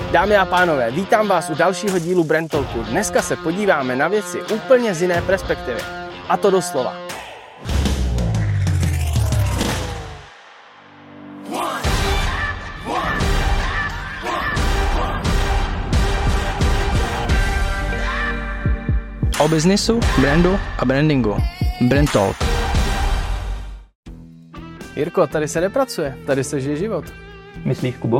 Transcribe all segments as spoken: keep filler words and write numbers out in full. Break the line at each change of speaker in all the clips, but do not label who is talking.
Dámy a pánové, vítám vás u dalšího dílu Brand Talku. Dneska se podíváme na věci úplně z jiné perspektivy. A to doslova. O biznisu, brandu a brandingu. Brand Talk. Jirko, tady se nepracuje, tady se žije život.
Myslíš, Kubo?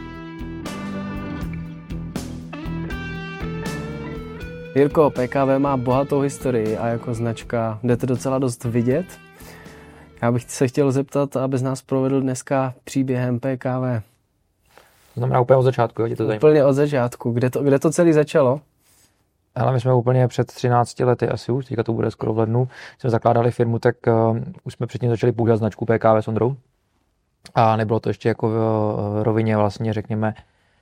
Jirko, P K V má bohatou historii a jako značka jde to docela dost vidět. Já bych se chtěl zeptat, abys nás provedl dneska příběhem P K V.
To znamená úplně od začátku, jo? Tě to zajímá?
Úplně od začátku. Kde to, kde to celé začalo?
Ale my jsme úplně před třinácti lety asi už, teďka to bude skoro v lednu, jsme zakládali firmu, tak uh, už jsme předtím začali používat značku P K V s Ondrou. A nebylo to ještě jako v, v rovině vlastně, řekněme,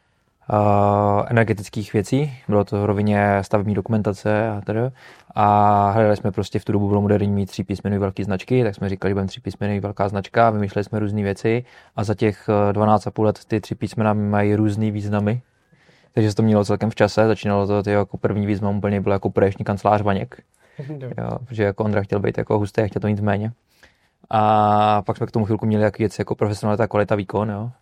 uh, energetických věcí. Bylo to v rovině stavební dokumentace a tedy. A hledali jsme prostě, v tu dobu bylo moderní mít tří písmenový velké značky, tak jsme říkali, že budeme tří písmenový velká značka, vymýšleli jsme různé věci a za těch dvanáct a půl let ty tři písmena mají různý významy. Takže se to mělo celkem v čase, začínalo to tyjo, jako první význam úplně byl jako projekční kancelář Vaněk, jo, protože jako Ondra chtěl být jako hustý a chtěl to mít méně. A pak jsme k tomu chvilku měli jak věci jako profesionalita, kvalita, výkon, jo.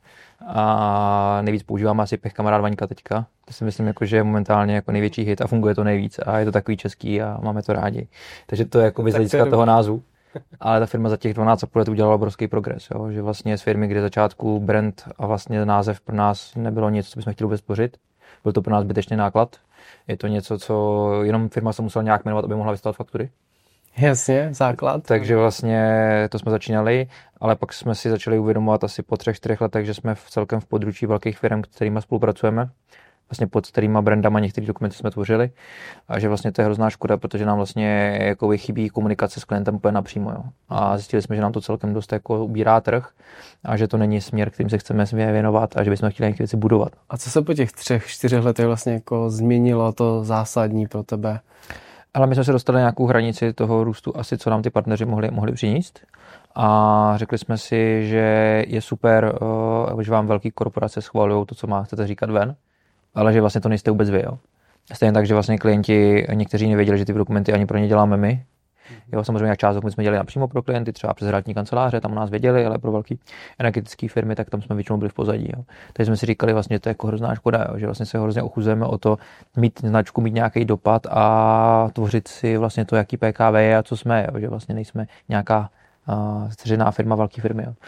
A nejvíc používáme asi Pech kamarád Vaňka teďka. To si myslím, jako, že je momentálně jako největší hit a funguje to nejvíc a je to takový český a máme to rádi. Takže to je jako z hlediska toho názvu. Ale ta firma za těch dvanáct a půl let udělala obrovský progres, jo. Že vlastně z firmy, kde začátku brand a vlastně název pro nás nebylo nic, co bychom chtěli vůbec tvořit. Byl to pro nás zbytečný náklad. Je to něco, co jenom firma se musela nějak jmenovat, aby mohla vystavovat faktury.
Jasně, základ.
Takže vlastně to jsme začínali, ale pak jsme si začali uvědomovat asi po třech, čtyřech letech, že jsme v celkem v područí velkých firm, kterými spolupracujeme. Vlastně pod kterýma brandama některé dokumenty jsme tvořili a že vlastně to je hrozná škoda, protože nám vlastně jako chybí komunikace s klientem úplně napřímo. Jo. A zjistili jsme, že nám to celkem dost jako ubírá trh a že to není směr, kterým se chceme věnovat a že bychom chtěli nějaké věci budovat.
A co se po těch třech, čtyřech letech vlastně jako změnilo to zásadní pro tebe?
Ale my jsme se dostali na nějakou hranici toho růstu asi, co nám ty partneři mohli, mohli přinést. A řekli jsme si, že je super, že vám velký korporace schvalují to, co má, chcete říkat ven, ale že vlastně to nejste vůbec vy. Jo. Stejně tak, že vlastně klienti, někteří nevěděli, že ty dokumenty ani pro ně děláme my. Jo, samozřejmě jak část dokumentů jsme dělali napřímo pro klienty, třeba přes realitní kanceláře, tam u nás věděli, ale pro velké energetické firmy, tak tam jsme většinou byli v pozadí. Jo. Takže jsme si říkali, vlastně to je jako hrozná škoda, jo, že vlastně se hrozně ochuzujeme o to mít značku, mít nějaký dopad a tvořit si vlastně to, jaký P K V je a co jsme, jo, že vlastně nejsme nějaká uh, dceřiná firma velké firmy. Jo.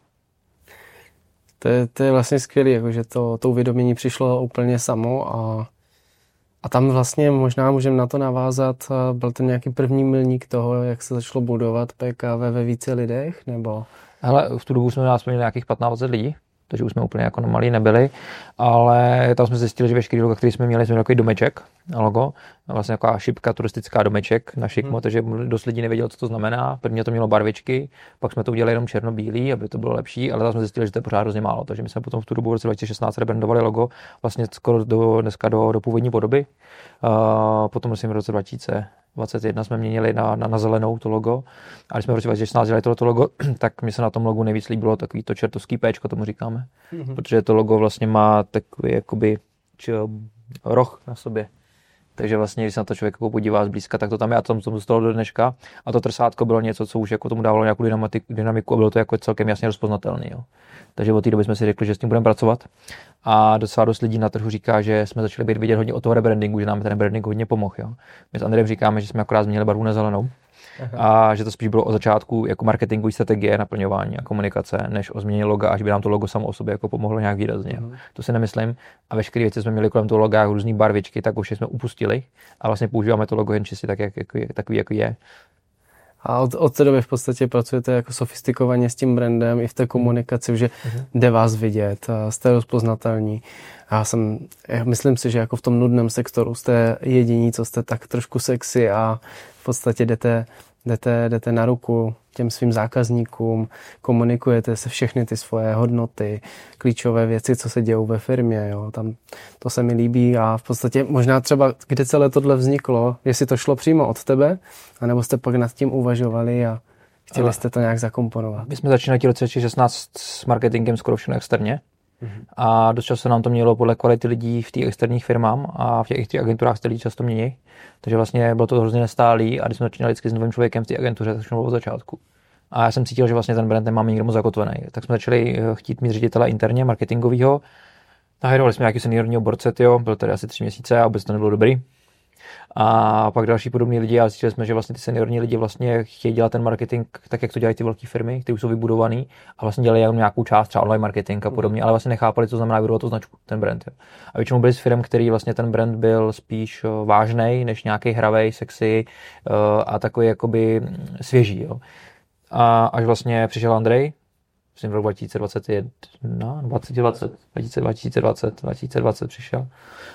To je, to je vlastně skvělé, jako, že to, to uvědomění přišlo úplně samo a, a tam vlastně možná můžeme na to navázat. Byl to nějaký první milník toho, jak se začalo budovat P K V ve více lidech? Nebo?
Hele, v tu dobu jsme nás měli nějakých patnáct dvacet lidí, takže už jsme úplně jako malí nebyli, ale tam jsme zjistili, že veškerý logo, který jsme měli, jsme měli takový domeček, logo, vlastně taková šipka, turistická domeček na šikmo, hmm. takže dost lidí nevědělo, co to znamená. Prvně to mělo barvičky, pak jsme to udělali jenom černobílý, aby to bylo lepší, ale tam jsme zjistili, že to je pořád hrozně málo, takže my jsme potom v tu dobu v roce dva tisíce šestnáct rebrandovali logo vlastně skoro do, dneska do, do původní podoby. Uh, potom myslím v roce dva tisíce dvacet jedna jsme měnili na, na, na zelenou to logo. A když jsme v roce dva tisíce šestnáct dělali tohleto logo, tak mi se na tom logu nejvíc líbilo takový to čertovský péčko, tomu říkáme. Mm-hmm. Protože to logo vlastně má takový jakoby čo, roh na sobě. Takže vlastně, když se na to člověk jako podívá zblízka, tak to tam je a to tomu zůstalo do dneška. A to trsátko bylo něco, co už jako tomu dávalo nějakou dynamiku a bylo to jako celkem jasně rozpoznatelný. Jo. Takže od té doby jsme si řekli, že s tím budeme pracovat. A docela dost lidí na trhu říká, že jsme začali být vidět hodně o toho rebrandingu, že nám ten rebranding hodně pomohl. Jo. My s Andrejem říkáme, že jsme akorát změnili barvu na zelenou. Aha. A že to spíš bylo o začátku jako marketingový strategie, naplňování a komunikace, než o změně loga, až by nám to logo samo o sobě jako pomohlo nějak výrazně. Uh-huh. To si nemyslím. A veškeré věci jsme měli kolem toho loga, různý barvičky, tak už jsme upustili a vlastně používáme to logo jen čistě tak, jak, jako je, takový, jak je.
A od, od té doby v podstatě pracujete jako sofistikovaně s tím brandem i v té komunikaci, že uh-huh. jde vás vidět, jste rozpoznatelní. A já jsem, já myslím si, že jako v tom nudném sektoru jste jediní, co jste tak trošku sexy a v podstatě jdete, jdete, jdete na ruku těm svým zákazníkům, komunikujete se všechny ty svoje hodnoty, klíčové věci, co se dějou ve firmě. Jo. Tam to se mi líbí a v podstatě možná třeba, kde celé tohle vzniklo, jestli to šlo přímo od tebe, anebo jste pak nad tím uvažovali a chtěli jste to nějak zakomponovat.
My jsme začínali v roce šestnáct s marketingem skoro všechno externě. Mm-hmm. A dost často nám to mělo podle kvality lidí v těch externích firmách a v těch agenturách se lidi často mění. Takže vlastně bylo to hrozně nestálý a když jsme začínali vždycky s novým člověkem v té agentuře, tak jsme bylo od začátku. A já jsem cítil, že vlastně ten brand nemáme nikdo moc zakotvený. Tak jsme začali chtít mít ředitele interně, marketingového. Nahajrovali jsme nějaký seniorního borce, jo, byl tady asi tři měsíce a vůbec to nebylo dobrý. A pak další podobní lidi a zjistili jsme, že vlastně ty seniorní lidi vlastně chtějí dělat ten marketing tak, jak to dělají ty velké firmy, které už jsou vybudovaný a vlastně dělají jenom nějakou část, třeba online marketing a podobně, ale vlastně nechápali, co znamená vybudovat tu značku, ten brand. Jo. A většinou byli z firm, který vlastně ten brand byl spíš vážnej, než nějaký hravej, sexy a takový jakoby svěží. Jo. A až vlastně přišel Andrej, myslím v roku dva tisíce dvacet jedna, dvacet dvacet, dva tisíce dvacet, dva tisíce dvacet přišel.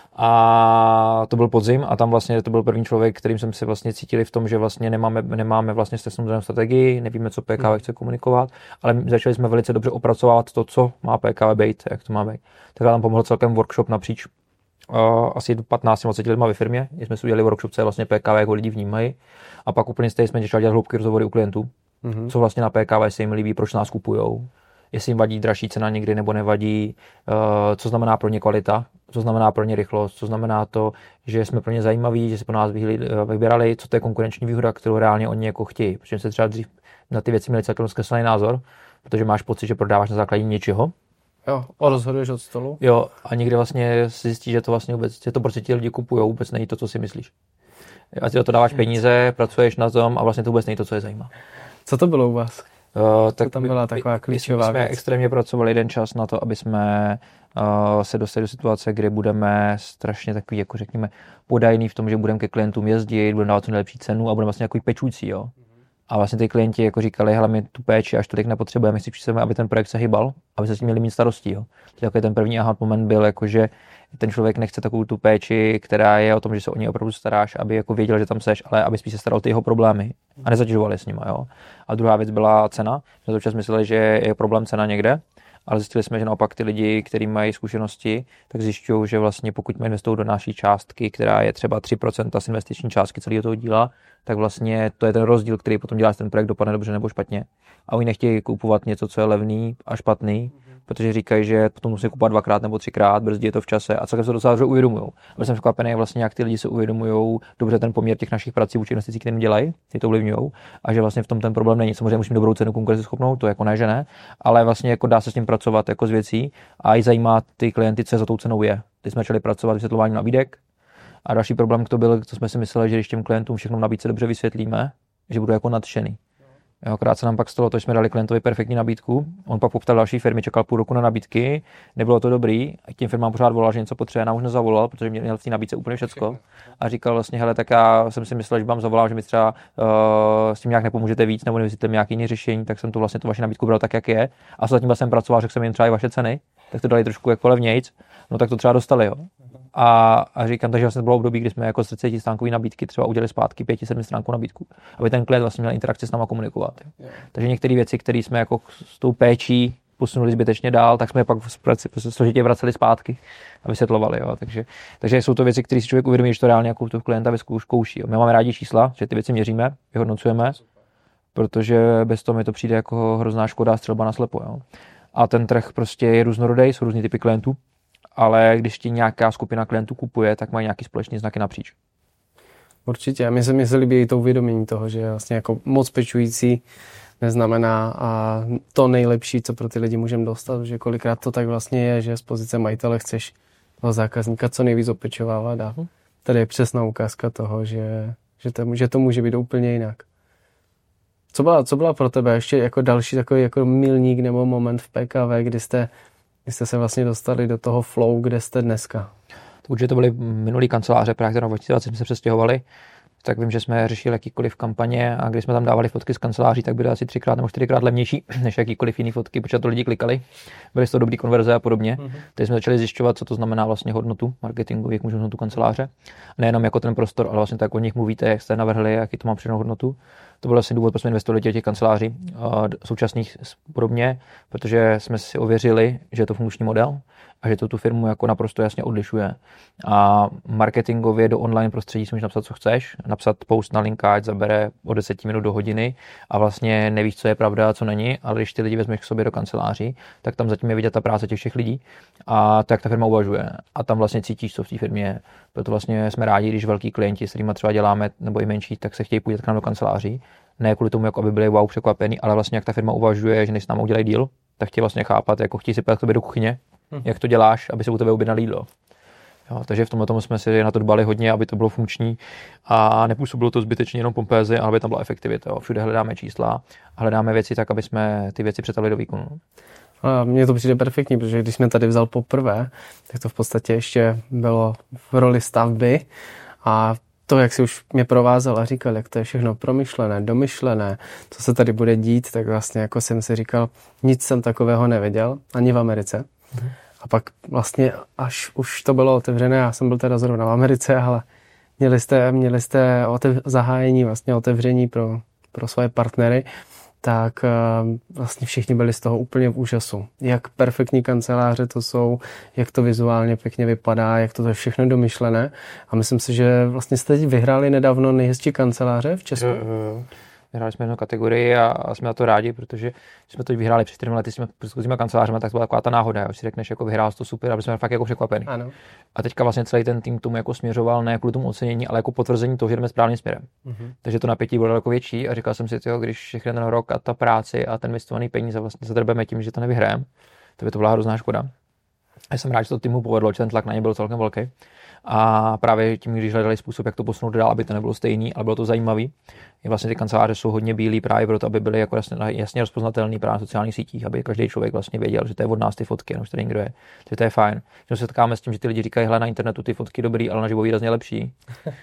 A to byl podzim a tam vlastně to byl první člověk, kterým jsem si vlastně cítili v tom, že vlastně nemáme, nemáme vlastně stejnou strategii, nevíme, co P K V chce komunikovat, ale začali jsme velice dobře opracovat to, co má P K V být, jak to má být. Tak nám pomohl celkem workshop napříč uh, asi patnáct dvacet lidma ve firmě, jsme si udělali workshop, co je vlastně P K V, jak ho lidi vnímají a pak úplně stejně jsme začali dělat hloubky rozhovory u klientů, mm-hmm. co vlastně na P K V se jim líbí, proč nás kupujou. Jestli jim vadí dražší cena někdy nebo nevadí, co znamená pro ně kvalita, co znamená pro ně rychlost, co znamená to, že jsme pro ně zajímaví, že si po nás vybírali, co to je konkurenční výhoda, kterou reálně oni jako chtějí. Protože se třeba dřív na ty věci měli celkem zkreslený názor, protože máš pocit, že prodáváš na základě něčeho.
Jo, a rozhoduješ od stolu.
Jo, a někdy vlastně si zjistí, že to vlastně vůbec, že to prostě ti lidi kupují, vůbec není to, co si myslíš. A ty do toho dáváš peníze, pracuješ na tom a vlastně to vůbec není to, co je zajímá.
Co to bylo u vás?
Uh, tak
to tam byla taková klíčová
my jsme
věc.
extrémně pracovali jeden čas na to, aby jsme uh, se dostali do situace, kdy budeme strašně takový, jako řekněme, podajný v tom, že budeme ke klientům jezdit, budeme dávat tu nejlepší cenu a budeme vlastně takový pečující, jo. A vlastně ty klienti jako říkali, hele, my tu péči až tolik nepotřebujeme, my si přijeme, aby ten projekt se hýbal, aby se s tím měli mít starostí, jo. Takže ten první aha moment byl jako, že ten člověk nechce takovou tu péči, která je o tom, že se o něj opravdu staráš, aby jako věděl, že tam seš, ale aby spíš se staral o ty jeho problémy a nezatěžovali s nima, jo. A druhá věc byla cena. Jsme to čas mysleli, že je problém cena někde, ale zjistili jsme, že naopak ty lidi, kteří mají zkušenosti, tak zjišťují, že vlastně pokud investují do naší částky, která je třeba tři procenta z investiční částky celého toho díla, tak vlastně to je ten rozdíl, který potom dělá, ten projekt dopadne dobře nebo špatně. A oni nechtějí kupovat něco, co je levný a špatný, protože říkají, že potom musí kupovat dvakrát nebo třikrát, brzdí je to v čase a celkem se docela dobře uvědomují. Ale jsem překvapený, vlastně, jak ty lidi se uvědomují dobře ten poměr těch našich prací vůči investicím, které dělají, ty to ovlivňují, a že vlastně v tom ten problém není. Samozřejmě musíme dobrou cenu konkurenceschopnou, to jako ne, že ne, ale vlastně jako dá se s tím pracovat jako s věcí a i zajímá ty klienty, co za tou cenou je. Teď jsme začali pracovat vysvětlování nabídek a další problém to byl, co jsme si mysleli, že když těm klientům všechno nabídce dobře vysvětlíme, že budou jako nadšený. Jo, krát se nám pak stalo, to jsme dali klientovi perfektní nabídku. On pak poptal další firmy, čekal půl roku na nabídky, nebylo to dobrý, a těm firmám pořád volal, že něco potřebuje, nám už nezavolal, protože měl v té nabídce úplně všecko. A říkal vlastně, hele, tak já jsem si myslel, že vám zavolal, že mi třeba uh, s tím nějak nepomůžete víc, nebo nevysvětlíte nějaké jiné řešení, tak jsem to vlastně tu vaši nabídku bral tak, jak je. A zatím jsem pracoval, řekl jsem jim třeba i vaše ceny, tak to dali trošku jako levnějc, no tak to třeba dostali, jo. A, a říkám, takže vlastně to bylo období, kdy jsme jako z třiceti stránkový nabídky třeba udělali zpátky pěti, sedmi stránkovou nabídku, aby ten klient vlastně měl interakci s náma komunikovat. Yeah. Takže některé věci, které jsme jako s tou péčí posunuli zbytečně dál, tak jsme je pak složitě vraceli zpátky a vysvětlovali. Jo. Takže, takže jsou to věci, které si člověk uvědomí, že to reálně jako toho klienta vyzkouší. My máme rádi čísla, že ty věci měříme, vyhodnocujeme, protože bez toho mi to přijde jako hrozná škoda, střelba na slepo. Jo. A ten trh prostě je různorodý, jsou různý typy klientů. Ale když ti nějaká skupina klientů kupuje, tak mají nějaký společný znaky napříč.
Určitě. A mi se mi se líbí i to uvědomění toho, že vlastně jako moc pečující neznamená a to nejlepší, co pro ty lidi můžeme dostat, že kolikrát to tak vlastně je, že z pozice majitele chceš toho zákazníka co nejvíc opečovávat a tady je přesná ukázka toho, že, že, to, že to může být úplně jinak. Co byla, co byla pro tebe ještě jako další takový jako milník nebo moment v P K V, kdy jste Vy jste se vlastně dostali do toho flow, kde jste dneska?
To určitě to byly minulý kanceláře, právě které v dva tisíce dvacet jsme se přestěhovali, tak vím, že jsme řešili jakýkoliv kampaně a když jsme tam dávali fotky z kanceláří, tak byly asi třikrát nebo čtyřikrát levnější než jakýkoliv jiný fotky, protože to lidi klikali. Byly z toho dobrý konverze a podobně. Mm-hmm. Teď jsme začali zjišťovat, co to znamená vlastně hodnotu marketingu, jak můžeme hodnotu kanceláře. Nejenom jako ten prostor, ale vlastně tak o nich mluvíte, jak jste navrhli, jaký to má přidanou hodnotu. To byl asi důvod, proč jsme investovali do těch kanceláří současných podobně, protože jsme si ověřili, že je to funkční model a že to tu firmu jako naprosto jasně odlišuje. A marketingově do online prostředí si můžeš napsat, co chceš, napsat post na linkáč zabere od deset minut do hodiny a vlastně nevíš, co je pravda a co není, ale když ty lidi vezmeš k sobě do kanceláří, tak tam zatím je vidět ta práce těch všech lidí a tak ta firma uvažuje. A tam vlastně cítíš, co v té firmě je. Proto vlastně jsme rádi, když velký klienti, s kterými třeba děláme, nebo i menší, tak se chtějí půjít k nám do kanceláří. Ne kvůli tomu, jako aby byli wow překvapený, ale vlastně jak ta firma uvažuje, že než s námi udělají deal, tak chtějí vlastně chápat, jako chtějí si pět k tobě do kuchyně, hmm. jak to děláš, aby se u tebe objednal jídlo. Jo, takže v tomhle tomu jsme si na to dbali hodně, aby to bylo funkční a nepůsobilo to zbytečně jenom pompézy, ale aby tam byla efektivita. Jo. Všude hledáme čísla, hledáme věci tak, aby jsme ty věci přetavili do výkonu.
A mně to přijde perfektní, protože když jsme tady vzal poprvé, tak to v podstatě ještě bylo v roli stavby a to, jak si už mě provázel a říkal, jak to je všechno promyšlené, domyšlené, co se tady bude dít, tak vlastně jako jsem si říkal, nic jsem takového neviděl, ani v Americe. Mhm. A pak vlastně, až už to bylo otevřené, já jsem byl teda zrovna v Americe, ale měli jste, měli jste otev- zahájení, vlastně otevření pro, pro své partnery, tak uh, vlastně všichni byli z toho úplně v úžasu. Jak perfektní kanceláře to jsou, jak to vizuálně pěkně vypadá, jak to je všechno domyšlené. A myslím si, že vlastně jste teď vyhráli nedávno nejhezčí kanceláře v Česku. Uh,
Vyhráli jsme jednu kategorii a, a jsme na to rádi, protože jsme to vyhráli před čtyřmi lety s těmi předchozíma kancelářemi, tak to byla taková ta náhoda, jo. Si řekneš, jako vyhrál to super, aby jsme fakt jako překvapení.
Ano.
A teďka vlastně celý ten tým tomu jako směřoval ne kvůli tomu ocenění, ale jako potvrzení toho, že jdeme správným směrem. Uh-huh. Takže to napětí bylo daleko větší a říkal jsem si, tyjo, když všechny ten rok a ta práci a ten investovaný peníze vlastně zadrbeme tím, že to nevyhrajeme, to by to byla hrozná škoda. A jsem rád, že to týmu povedlo, že ten tlak na ně byl celkem velký. A právě tím, když hledali způsob, jak to posunout dál, aby to nebylo stejný, ale bylo to zajímavý. Je vlastně ty kanceláře jsou hodně bílí právě proto, aby byly jako jasně, jasně rozpoznatelný právě na sociálních sítích, aby každý člověk vlastně věděl, že to je od nás ty fotky, nebo že tady někdo je. Takže to je fajn. Že se setkáme s tím, že ty lidi říkají, hele, na internetu ty fotky dobrý, ale naživo výrazně lepší.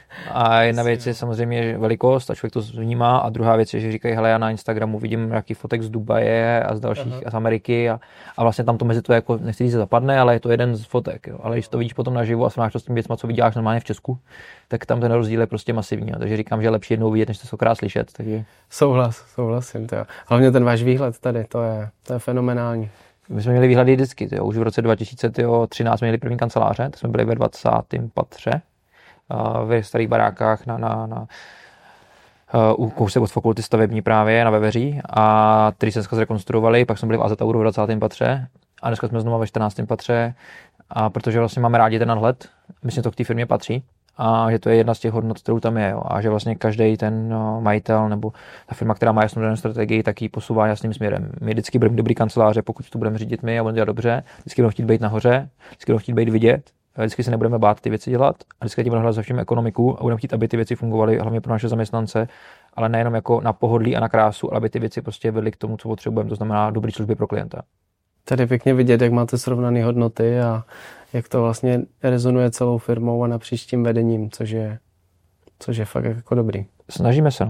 A jedna věc je samozřejmě velikost, a člověk to vnímá, a druhá věc je, že říkají, hele, já na Instagramu vidím nějaký fotek z Dubaje a z dalších Aha. a z Ameriky a, a vlastně tam to mezi to jako nechci říct, zapadne, ale je to jeden z fotek, jo. Ale když to vidíš potom naživo a srovnáš to s tím věcma, co vidíš normálně v Česku, tak tam ten rozdíl je prostě masivní. Jo. Takže říkám, že je lepší jednou vidět, než to stokrát slyšet. Takže...
Souhlas, souhlasím. Tyjo. Hlavně ten váš výhled tady, to je, to je fenomenální.
My jsme měli výhledy vždycky. Tyjo. Už v roce dva tisíce třináct jsme měli první kanceláře, tak jsme byli ve dvacátém patře ve starých barákách na, na, na u kousek od fakulty stavební právě na Veveří, a který se dneska zrekonstruovali, pak jsme byli v A Z Tauru v dvacátém patře a dneska jsme znovu ve čtrnáctém patře, a protože vlastně máme rádi ten nadhled, myslím, to k té firmě patří a že to je jedna z těch hodnot, kterou tam je, jo. A že vlastně každý ten no, majitel nebo ta firma, která má jasnou danou strategii, tak ji posouvá jasným směrem. My vždycky budeme dobrý kanceláře, pokud to budeme řídit my a budeme dělat dobře, vždycky budeme chtít být nahoře, vždycky budeme chtít být vidět, vždycky se nebudeme bát ty věci dělat a vždycky budeme hledat za všem ekonomiku a budeme chtít, aby ty věci fungovaly hlavně pro naše zaměstnance, ale nejenom jako na pohodlí a na krásu, ale aby ty věci prostě vedly k tomu, co potřebujeme, to znamená dobrý služby pro klienta.
Tady pěkně vidět, jak máte srovnané hodnoty a jak to vlastně rezonuje celou firmou a napříč tím vedením, což je, což je fakt jako dobrý.
Snažíme se.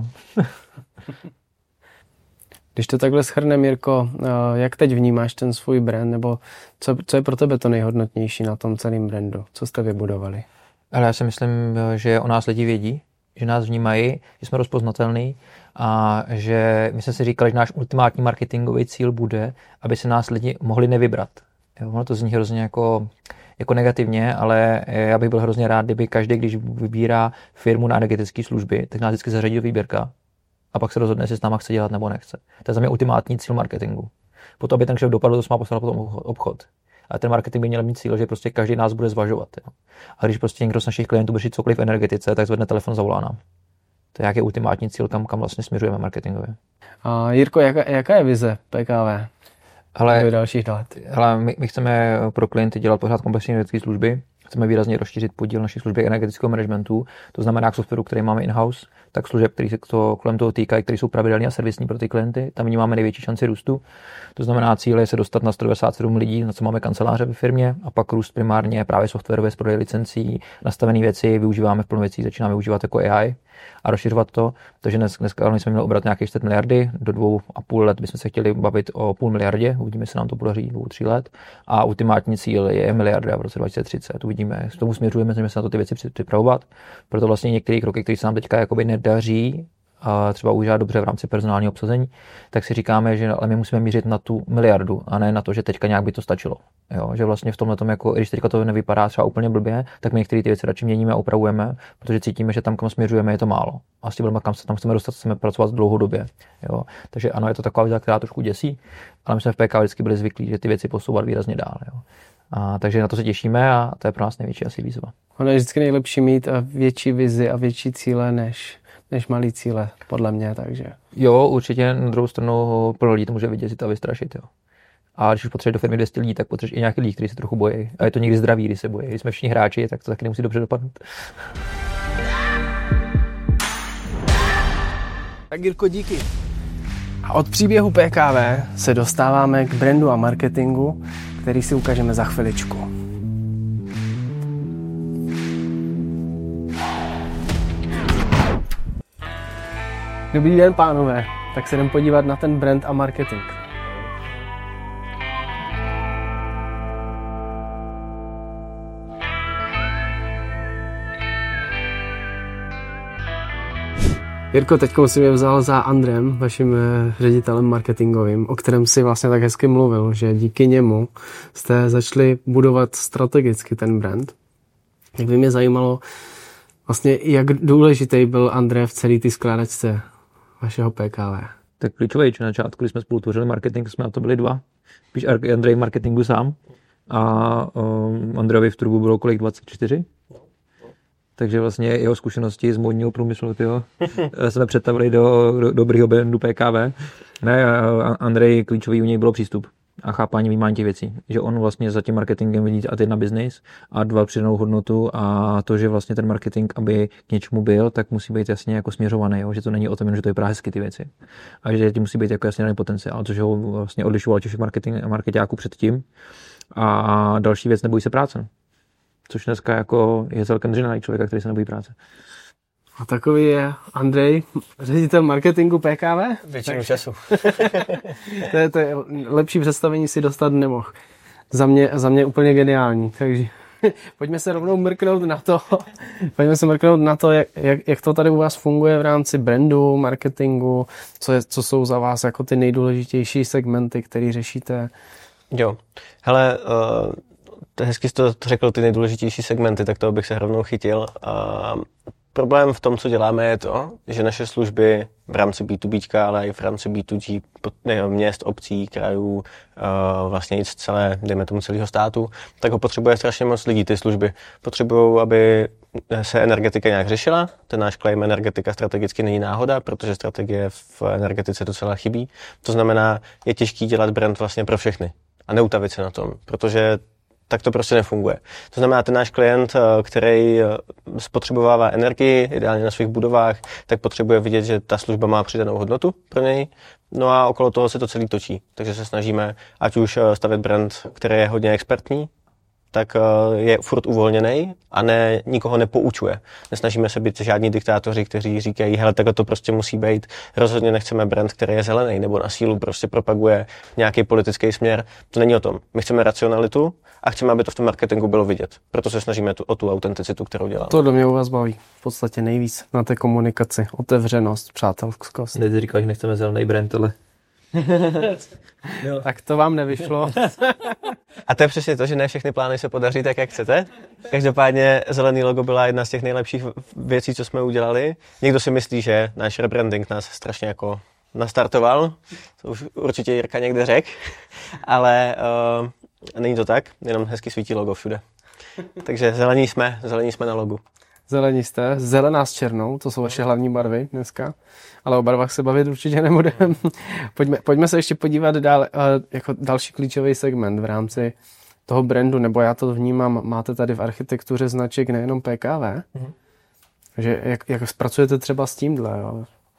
Když to takhle shrnem, Jirko, jak teď vnímáš ten svůj brand, nebo co, co je pro tebe to nejhodnotnější na tom celém brandu? Co jste vybudovali?
Ale já si myslím, že o nás lidi vědí, že nás vnímají, že jsme rozpoznatelný a že my jsme si říkali, že náš ultimátní marketingový cíl bude, aby se nás lidi mohli nevybrat. Jo, ono to zní hrozně jako, jako negativně, ale já bych byl hrozně rád, kdyby každý, když vybírá firmu na energetické služby, tak nás vždycky zařadí do výběrka a pak se rozhodne, jestli s náma chce dělat nebo nechce. To je za mě ultimátní cíl marketingu. Potom, aby ten kšeft dopadl, to se má postarat potom obchod. A ten marketing by měl mít cíl, že prostě každý nás bude zvažovat. Jo. A když prostě někdo z našich klientů bude cokoliv v energetice, tak zvedne telefon, zavolá nám. To je nějaký ultimátní cíl, kam, kam vlastně směřujeme marketingově.
A Jirko, jaká, jaká je vize P K V?
Hele,
do dalších let.
Hele, my, my chceme pro klienty dělat pořád komplexní energetické služby. Chceme výrazně rozšířit podíl našich služeb energetického managementu, to znamená k softwaru, který máme in-house, tak služeb, které se to kolem toho týkají, které jsou pravidelné a servisní pro ty klienty. Tam máme největší šanci růstu. To znamená, cíl je se dostat na sto devadesát sedm lidí, na co máme kanceláře ve firmě, a pak růst primárně právě softwarové z prodeje licencí, nastavené věci, využíváme v plnou věcí, začínáme využívat jako A I a rozšiřovat to. Takže dnes, dneska jsme měli obrat nějakých čtyři miliardy, do dvou a půl let bychom se chtěli bavit o půl miliardě, uvidíme, jestli nám to podaří dvou, tří let. A ultimátní cíl je miliarda v roce dva tisíce třicet. Uvidíme, k tomu směřujeme, snažíme se na to ty věci připravovat. Proto vlastně některé kroky, které se nám teďka jakoby nedaří a třeba udělat dobře v rámci personálního obsazení, tak si říkáme, že ale my musíme mířit na tu miliardu a ne na to, že teďka nějak by to stačilo. Jo, že vlastně v tomhletom, jako, když teďka to nevypadá třeba úplně blbě, tak my některé ty věci radši měníme a upravujeme, protože cítíme, že tam, kam směřujeme, je to málo. A s tím, kam se tam chceme dostat, chceme pracovat dlouhodobě. Jo. Takže ano, je to taková věc, která trošku děsí, ale my jsme v P K vždycky byli zvyklí, že ty věci posouvat výrazně dál. Jo. A, takže na to se těšíme a to je pro nás největší asi výzva.
Ono je vždycky nejlepší mít větší vizi a větší cíle než, než malý cíle, podle mě, takže.
Jo, určitě na druhou stranu pro lidi to může vyděsit a vystrašit, jo. A když už potřebuješ do firmy dvě stě lidí, tak potřebuješ i nějaký lidi, kteří se trochu bojí. A je to někdy zdravý, když se bojí. Když jsme všichni hráči, tak to taky nemusí dobře dopadnout.
Tak Jirko, díky. A od příběhu P K V se dostáváme k brandu a marketingu, který si ukážeme za chviličku. Dobrý den, pánové. Tak se jdem podívat na ten brand a marketing. Jirko, teďko si mě vzal za Andrem, vaším ředitelem marketingovým, o kterém si vlastně tak hezky mluvil, že díky němu jste začali budovat strategicky ten brand. Tak by mě zajímalo vlastně, jak důležitý byl Andrej v celé té skládačce vašeho P K V.
Tak klíčový, že na začátku, když jsme spolu tvořili marketing, jsme na to byli dva. Spíš Andrej v marketingu sám a um, Andrejovi v Turbu bylo kolik, dvacet čtyři? Takže vlastně jeho zkušenosti z módního průmyslu tyho, jsme přetavili do, do dobrýho brandu P K V. Ne, Andrej, klíčový u něj bylo přístup a chápání vnímání těch věcí. Že on vlastně za tím marketingem vidí a ty na business a dva přidanou hodnotu a to, že vlastně ten marketing, aby k něčemu byl, tak musí být jasně jako směřovaný, jo? Že to není o tom, že to vypadá hezky ty věci. A že tím musí být jako jasně daný potenciál, což ho vlastně odlišoval těch marketing a marketáků předtím. A další věc, nebojí se práce. Což dneska jako je celkem dřinalý člověk, který se nebojí práce.
A takový je Andrej, ředitel marketingu P K V?
Většinu času.
to, je, to je lepší představení si dostat nemohl. Za mě, za mě úplně geniální. Takže pojďme se rovnou mrknout na to, pojďme se mrknout na to, jak, jak, jak to tady u vás funguje v rámci brandu, marketingu, co, je, co jsou za vás jako ty nejdůležitější segmenty, které řešíte.
Jo, hele, uh... hezky jsi to řekl, ty nejdůležitější segmenty, tak toho bych se rovnou chytil. A problém v tom, co děláme, je to, že naše služby v rámci B dva B, ale i v rámci B dva G ne, měst, obcí, krajů, vlastně i z celé, dejme tomu celého státu, tak ho potřebuje strašně moc lidí, ty služby. Potřebují, aby se energetika nějak řešila. Ten náš claim energetika strategicky není náhoda, protože strategie v energetice docela chybí. To znamená, je těžký dělat brand vlastně pro všechny a neutavit se na tom, protože tak to prostě nefunguje. To znamená, ten náš klient, který spotřebovává energii, ideálně na svých budovách, tak potřebuje vidět, že ta služba má přidanou hodnotu pro něj. No a okolo toho se to celý točí. Takže se snažíme, ať už stavět brand, který je hodně expertní, tak je furt uvolněný a ne, nikoho nepoučuje. Nesnažíme se být žádní diktátoři, kteří říkají, hele, takhle to prostě musí být. Rozhodně nechceme brand, který je zelený nebo na sílu prostě propaguje nějaký politický směr. To není o tom. My chceme racionalitu a chceme, aby to v tom marketingu bylo vidět. Proto se snažíme tu, o tu autenticitu, kterou děláme.
To do mě u vás baví v podstatě nejvíc na té komunikaci. Otevřenost, přátelskost.
Teď jsi říkal, že nechceme zelený brand, ale...
Tak to vám nevyšlo.
A to je přesně to, že ne všechny plány se podaří tak, jak chcete. Každopádně zelený logo byla jedna z těch nejlepších věcí, co jsme udělali. Někdo si myslí, že náš rebranding nás strašně jako nastartoval. To už určitě Jirka někde řekl. Ale uh, není to tak, jenom hezky svítí logo všude. Takže zelení jsme, zelení jsme na logu.
Zelení jste, zelená s černou, to jsou vaše hlavní barvy dneska, ale o barvách se bavit určitě nebudeme. Pojďme, pojďme se ještě podívat dál, jako další klíčový segment v rámci toho brandu, nebo já to vnímám, máte tady v architektuře značek nejenom P K V, mm-hmm. že jak, jak zpracujete třeba s tímhle, jo?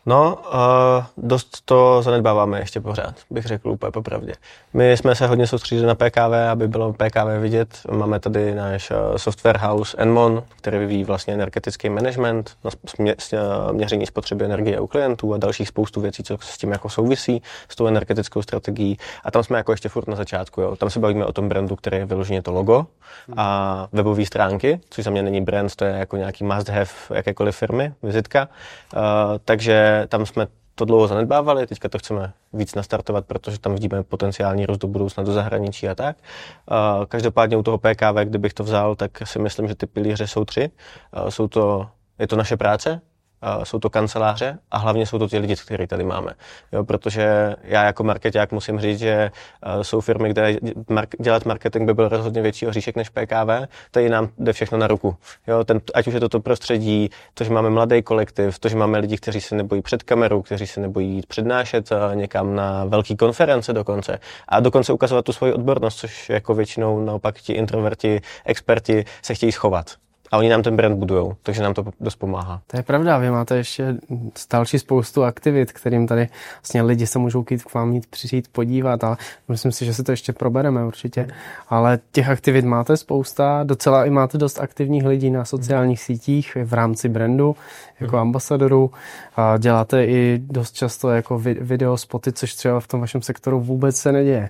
No, uh, dost to zanedbáváme ještě pořád, bych řekl úplně popravdě. My jsme se hodně soustředili na P K V, aby bylo P K V vidět. Máme tady náš software house Enmon, který vyvíjí vlastně energetický management, mě, měření spotřeby energie u klientů a dalších spoustu věcí, co s tím jako souvisí, s tou energetickou strategií. A tam jsme jako ještě furt na začátku. Jo. Tam se bavíme o tom brandu, který je vyloženě to logo a webové stránky, což za mě není brand, to je jako nějaký must have jakékoliv firmy, vizitka. Uh, takže tam jsme to dlouho zanedbávali, teďka to chceme víc nastartovat, protože tam vidíme potenciální růst do budoucna do zahraničí a tak. Uh, každopádně u toho P K V, kdybych to vzal, tak si myslím, že ty pilíře jsou tři. Uh, jsou to, je to naše práce, Uh, jsou to kanceláře a hlavně jsou to ti lidi, kteří tady máme. Jo, protože já jako marketák musím říct, že uh, jsou firmy, kde mark- dělat marketing by byl rozhodně větší oříšek než P K V, tady nám jde všechno na ruku. Jo, ten, ať už je to to prostředí, to, že máme mladý kolektiv, to, že máme lidi, kteří se nebojí před kamerou, kteří se nebojí jít přednášet uh, někam na velký konference dokonce a dokonce ukazovat tu svoji odbornost, což jako většinou naopak ti introverti, experti se chtějí schovat. A oni nám ten brand budujou, takže nám to dost pomáhá.
To je pravda, vy máte ještě další spoustu aktivit, kterým tady vlastně lidi se můžou k vám jít přijít podívat, ale myslím si, že si to ještě probereme určitě. Ale těch aktivit máte spousta, docela i máte dost aktivních lidí na sociálních sítích v rámci brandu, jako ambasadorů. A děláte i dost často jako videospoty, což třeba v tom vašem sektoru vůbec se neděje.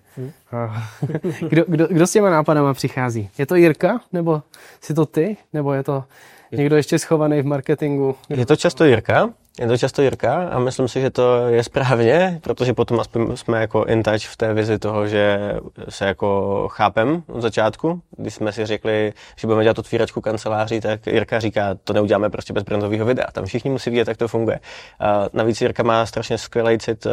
Kdo, kdo, kdo s těma nápadama přichází? Je to Jirka? Nebo jsi to ty? Nebo je to někdo ještě schovaný v marketingu?
Je to často Jirka. Je to často Jirka a myslím si, že to je správně, protože potom aspoň jsme jako in touch v té vizi toho, že se jako chápem od začátku. Když jsme si řekli, že budeme dělat otvíračku kanceláří, tak Jirka říká, to neuděláme prostě bez brandového videa. Tam všichni musí vidět, jak to funguje. A navíc Jirka má strašně skvělý cit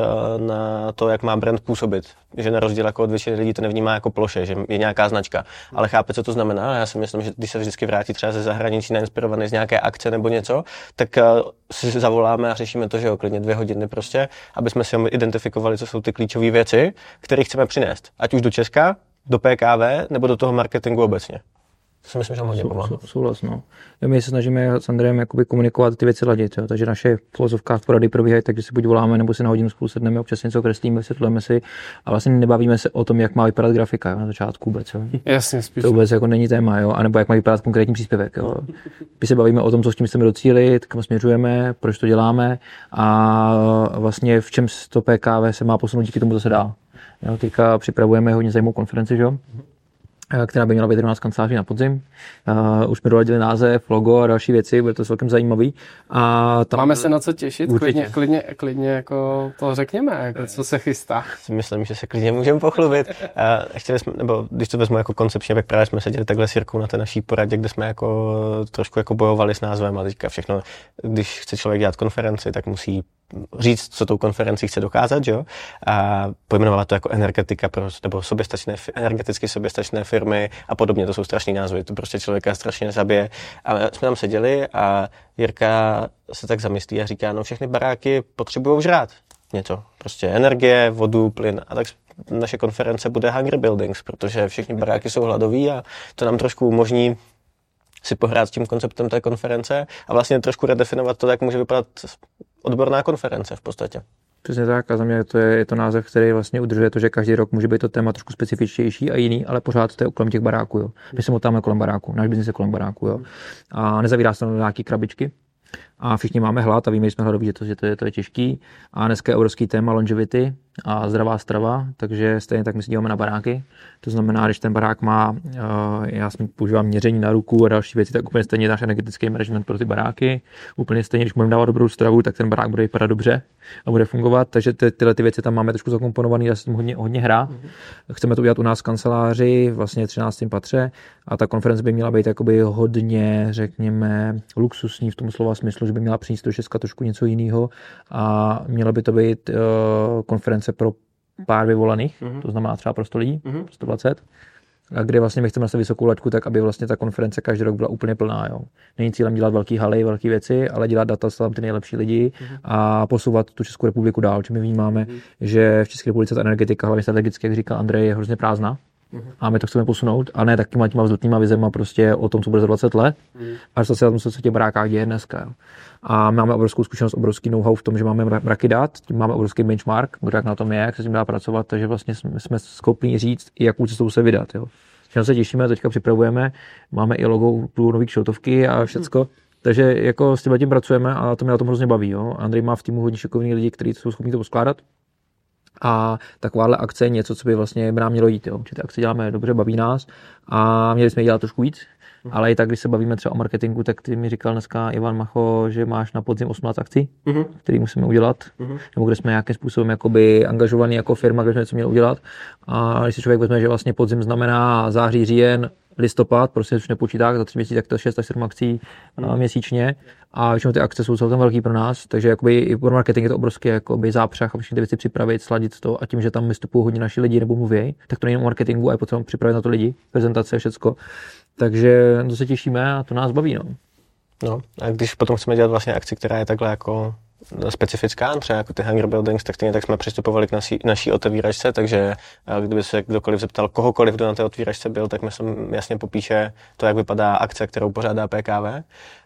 na to, jak má brand působit. Že na rozdíl jako od většiny lidí to nevnímá jako ploše, že je nějaká značka, ale chápe, co to znamená. Já si myslím, že když se vždycky vrátí třeba ze zahraničí nainspirovaný z nějaké akce nebo něco, tak si zavoláme a řešíme to, že jo, klidně dvě hodiny prostě, aby jsme si identifikovali, co jsou ty klíčové věci, které chceme přinést. Ať už do Česka, do P K V, nebo do toho marketingu obecně. To si myslím, že nám hodně pomáhá.
Souhlas, no. My se snažíme s Andrejem jakoby komunikovat ty věci ladit, jo. Takže naše v filozofkách porady probíhají, takže si buď voláme, nebo si na hodinu spolu sedneme, občas něco kreslíme, vysvětlujeme si a vlastně nebavíme se o tom, jak má vypadat grafika, jo, na začátku vůbec. Jo.
Jasně, spíš.
To vůbec jako není téma, jo, anebo jak má vypadat konkrétní příspěvek. Jo. My se bavíme o tom, co s tím chceme docílit, kam směřujeme, proč to děláme a vlastně v čem to P K V se má posunout díky tomu, co se dá. Jo, teďka připravujeme hodně zajímavou konferenci, jo, která by měla být u nás kanceláří na podzim. Uh, už jsme doladili název, logo a další věci, bude to celkem zajímavý. A tam...
Máme se na co těšit, klidně, klidně, klidně jako to řekněme, jako co se chystá.
Myslím, že se klidně můžeme pochlubit. Uh, chtěli jsme, nebo když to vezmu jako koncepčně, tak právě jsme seděli takhle s Jirkou na té naší poradě, kde jsme jako trošku jako bojovali s názvem a teďka všechno, když chce člověk dělat konferenci, tak musí říct, co tou konferenci chce dokázat, jo? A pojmenovat to jako energetika pro, nebo soběstačné, energeticky soběstačné firmy a podobně, to jsou strašný názvy, to prostě člověka strašně zabije. A jsme tam seděli a Jirka se tak zamyslí a říká, no všechny baráky potřebují žrát něco, prostě energie, vodu, plyn a tak naše konference bude Hunger Buildings, protože všichni baráky jsou hladoví a to nám trošku umožní si pohrát s tím konceptem té konference a vlastně trošku redefinovat to, jak může vypadat odborná konference v podstatě.
Přesně tak a za mě to je, je to název, který vlastně udržuje to, že každý rok může být to téma trošku specifičtější a jiný, ale pořád to je kolem těch baráků. Jo. My se motáme kolem baráků, náš biznis je kolem baráků. Jo. A nezavírá se na nějaký krabičky. A všichni máme hlad a víme, že jsme hladoví, že to, že to, je, to je těžký. A dneska je obrovský téma longevity a zdravá strava, takže stejně tak my si díváme na baráky. To znamená, když ten barák má, já jsem používám měření na ruku a další věci, tak úplně stejně náš energetický management pro ty baráky. Úplně stejně, když budeme dávat dobrou stravu, tak ten barák bude vypadat dobře a bude fungovat. Takže ty, tyhle ty věci tam máme trošku zakomponovaný, já se tím hodně, hodně hrá. Chceme to udělat u nás v kanceláři, vlastně třináctém patře a ta konference by měla být jakoby hodně, řekněme, luxusní v tom slova smyslu, že by měla přinést do Česka trošku něco jiného a měla by to být uh, konference pro pár vyvolaných, mm-hmm. to znamená třeba pro sto lidí, mm-hmm. sto dvacet, a kde vlastně my chceme nastavit vysokou laťku tak, aby vlastně ta konference každý rok byla úplně plná. Jo. Není cílem dělat velký haly, velké věci, ale dělat data s tam ty nejlepší lidi mm-hmm. a posouvat tu Českou republiku dál. Či my vnímáme, mm-hmm. že v České republice ta energetika, hlavně strategicky, jak říkal Andrej, je hrozně prázdná. a my to chceme posunout, a ne takýma těma vzletnýma vizema prostě o tom, co bude za dvacet let, mm. až zase o tom, co se v těch barákách děje dneska. Jo. A máme obrovskou zkušenost, obrovský know-how v tom, že máme mraky dat, tím máme obrovský benchmark, kdo jak na tom je, jak se s tím dá pracovat, takže vlastně jsme, jsme schopni říct, jakou cestou se vydat. Jo. Čím se těšíme, teďka připravujeme, máme i logo nový kšiltovky a všecko. Mm. Takže jako s tím pracujeme a to mě na tom hrozně baví. Jo. Andrej má v týmu hodně šikovní lidi, kteří jsou schopni to poskládat. A takováhle akce je něco, co by vlastně by nám mělo jít. Jo. Že ty akce děláme dobře, baví nás a měli jsme ji dělat trošku víc. Mm. Ale i tak, když se bavíme třeba o marketingu, tak ty mi říkal dneska Ivan Macho, že máš na podzim osmnáct akcí, mm. které musíme udělat. Mm. Nebo kde jsme nějakým způsobem jakoby angažovaní jako firma, kde jsme něco měli udělat. A když si člověk vezme, že vlastně podzim znamená září, říjen, listopad, prostě už nepočítá, za tři měsíce, tak to je šest až sedm akcí mm. měsíčně. A většinou ty akce jsou celkem velký pro nás, takže jakoby i pro marketing je to obrovský jakoby zápřah a všechny ty věci připravit, sladit to, a tím, že tam vystupují hodně naši lidi nebo mluví, tak to není o marketingu a je potřeba připravit na to lidi, prezentace, všecko. Takže to se těšíme a to nás baví. No.
No, a když potom chceme dělat vlastně akci, která je takhle jako specifická, třeba jako ty Hunger Buildings, tak stejně tak jsme přistupovali k naší, naší otevíračce, takže kdyby se kdokoliv zeptal kohokoliv, kdo na té otevíračce byl, tak mi se jasně popíše to, jak vypadá akce, kterou pořádá P K V.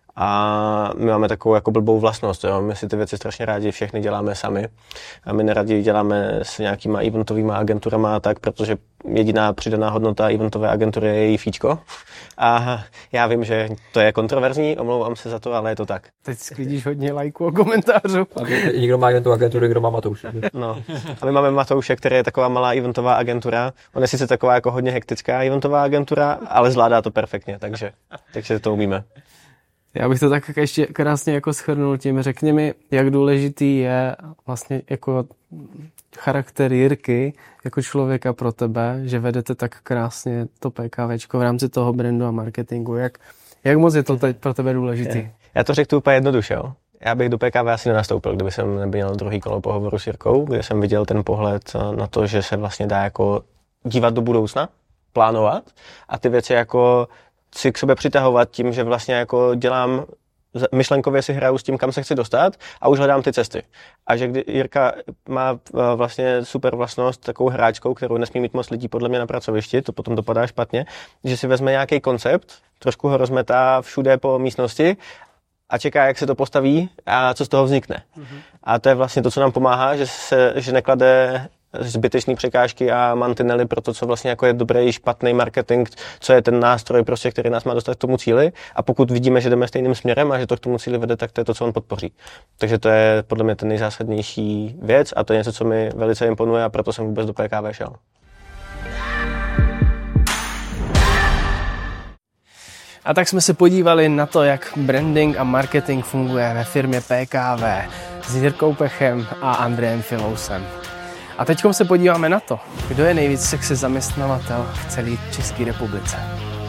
A my máme takovou jako blbou vlastnost, jo? My si ty věci strašně rádi všechny děláme sami a my neradi děláme s nějakýma eventovýma agenturama a tak, protože jediná přidaná hodnota eventové agentury je její fíčko. A já vím, že to je kontroverzní, omlouvám se za to, ale je to tak.
Teď sklidíš hodně lajků a komentářů.
Někdo má eventovou agenturu, někdo má Matouše.
No, a my máme Matouše, který je taková malá eventová agentura. On je sice taková jako hodně hektická eventová agentura, ale zvládá to perfektně, takže, takže to umíme.
Já bych to tak ještě krásně jako shrnul tím, řekni mi, jak důležitý je vlastně jako charakter Jirky jako člověka pro tebe, že vedete tak krásně to PKVčko v rámci toho brandu a marketingu. Jak, jak moc je to teď pro tebe důležitý?
Já to řeknu úplně jednoduše. Jo. Já bych do P K V asi nenastoupil, kdyby jsem neměl druhý kolo pohovoru s Jirkou, kde jsem viděl ten pohled na to, že se vlastně dá jako dívat do budoucna, plánovat a ty věci jako si k sobě přitahovat tím, že vlastně jako dělám, myšlenkově si hraju s tím, kam se chci dostat a už hledám ty cesty. A že kdy Jirka má vlastně super vlastnost takovou hráčkou, kterou nesmí mít moc lidí podle mě na pracovišti, to potom dopadá špatně, že si vezme nějaký koncept, trošku ho rozmetá všude po místnosti a čeká, jak se to postaví a co z toho vznikne. Mm-hmm. A to je vlastně to, co nám pomáhá, že se že neklade zbytečné překážky a mantinely pro to, co vlastně jako je dobrý, špatný marketing, co je ten nástroj, prostě, který nás má dostat k tomu cíli. A pokud vidíme, že jdeme stejným směrem a že to k tomu cíli vede, tak to je to, co on podpoří. Takže to je podle mě ten nejzásadnější věc a to je něco, co mi velice imponuje a proto jsem vůbec do P K V šel.
A tak jsme se podívali na to, jak branding a marketing funguje ve firmě P K V s Jirkou Pechem a Andrejem Filousem. A teď se podíváme na to, kdo je nejvíc sexy zaměstnavatel v celé České republice.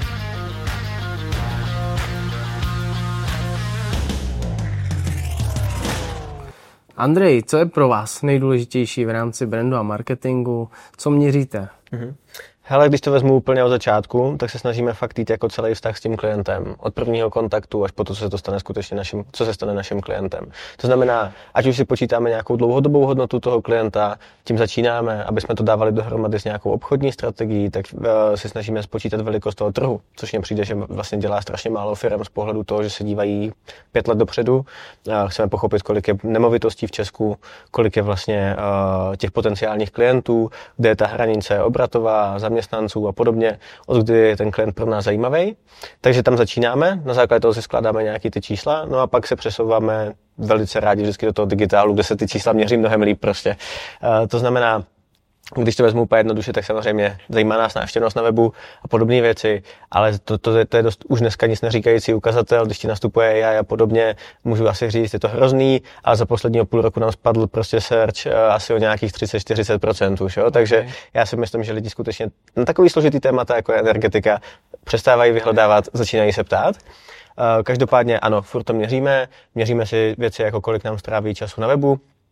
Andrej, co je pro vás nejdůležitější v rámci brandu a marketingu? Co měříte?
Mm-hmm. Hele, když to vezmu úplně od začátku, tak se snažíme fakt jít jako celý vztah s tím klientem. Od prvního kontaktu až po to, co se to stane skutečně naším, co se stane naším klientem. To znamená, ať už si počítáme nějakou dlouhodobou hodnotu toho klienta, tím začínáme, aby jsme to dávali dohromady s nějakou obchodní strategií, tak uh, si snažíme spočítat velikost toho trhu, což mně přijde, že vlastně dělá strašně málo firm z pohledu toho, že se dívají pět let dopředu. Uh, chceme pochopit, kolik je nemovitostí v Česku, kolik je vlastně uh, těch potenciálních klientů, kde je ta hranice obratová, zaměstnanců a podobně, od kdy je ten klient pro nás zajímavý. Takže tam začínáme, na základě toho si skládáme nějaký ty čísla, no a pak se přesouváme velice rádi vždycky do toho digitálu, kde se ty čísla měří mnohem líp prostě. Uh, to znamená, když to vezmu úplně jednoduše, tak samozřejmě zajímá nás návštěvnost na webu a podobné věci, ale to, to, to je dost už dneska nic neříkající ukazatel, když ti nastupuje A I a podobně, můžu asi říct, je to hrozný, ale za posledního půl roku nám spadl prostě search asi o nějakých třicet až čtyřicet procent už, jo? Takže okay. Já si myslím, že lidi skutečně na takový složitý témata, jako je energetika, přestávají vyhledávat, začínají se ptát. Každopádně ano, furt to měříme, měříme si věci, jako kolik nám stráví času na webu,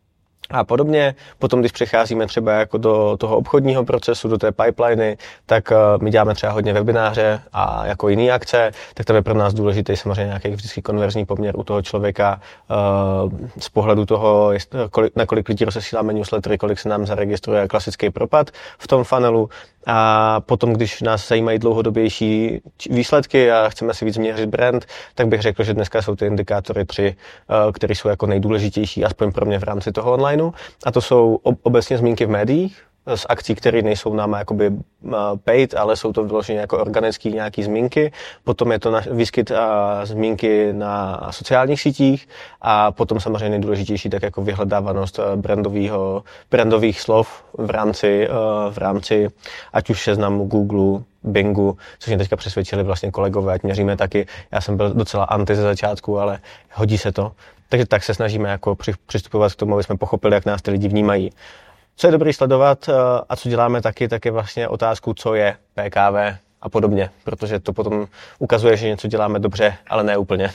a podobně. Potom, když přecházíme třeba jako do toho obchodního procesu, do té pipeliny, tak uh, my děláme třeba hodně webináře a jako jiné akce, tak tam je pro nás důležitý samozřejmě nějaký vždycky konverzní poměr u toho člověka uh, z pohledu toho, kolik, na kolik lidí rozesíláme newslettery, kolik se nám zaregistruje klasický propad v tom funnelu. A potom, když nás zajímají dlouhodobější výsledky a chceme si víc měřit brand, tak bych řekl, že dneska jsou ty indikátory tři, které jsou jako nejdůležitější, aspoň pro mě v rámci toho onlineu. A to jsou obecně zmínky v médiích, z akcí, které nejsou náma jakoby paid, ale jsou to vyloženě jako organické nějaký zmínky. Potom je to na, výskyt a zmínky na sociálních sítích a potom samozřejmě nejdůležitější tak jako vyhledávanost brandového, brandových slov v rámci, v rámci ať už seznamu Google, Bingu, což mě teďka přesvědčili vlastně kolegové, ať měříme taky. Já jsem byl docela anti ze začátku, ale hodí se to. Takže tak se snažíme jako přistupovat k tomu, aby jsme pochopili, jak nás ty lidi vnímají. Co je dobrý sledovat a co děláme taky, tak je vlastně otázku, co je P K V a podobně, protože to potom ukazuje, že něco děláme dobře, ale ne úplně.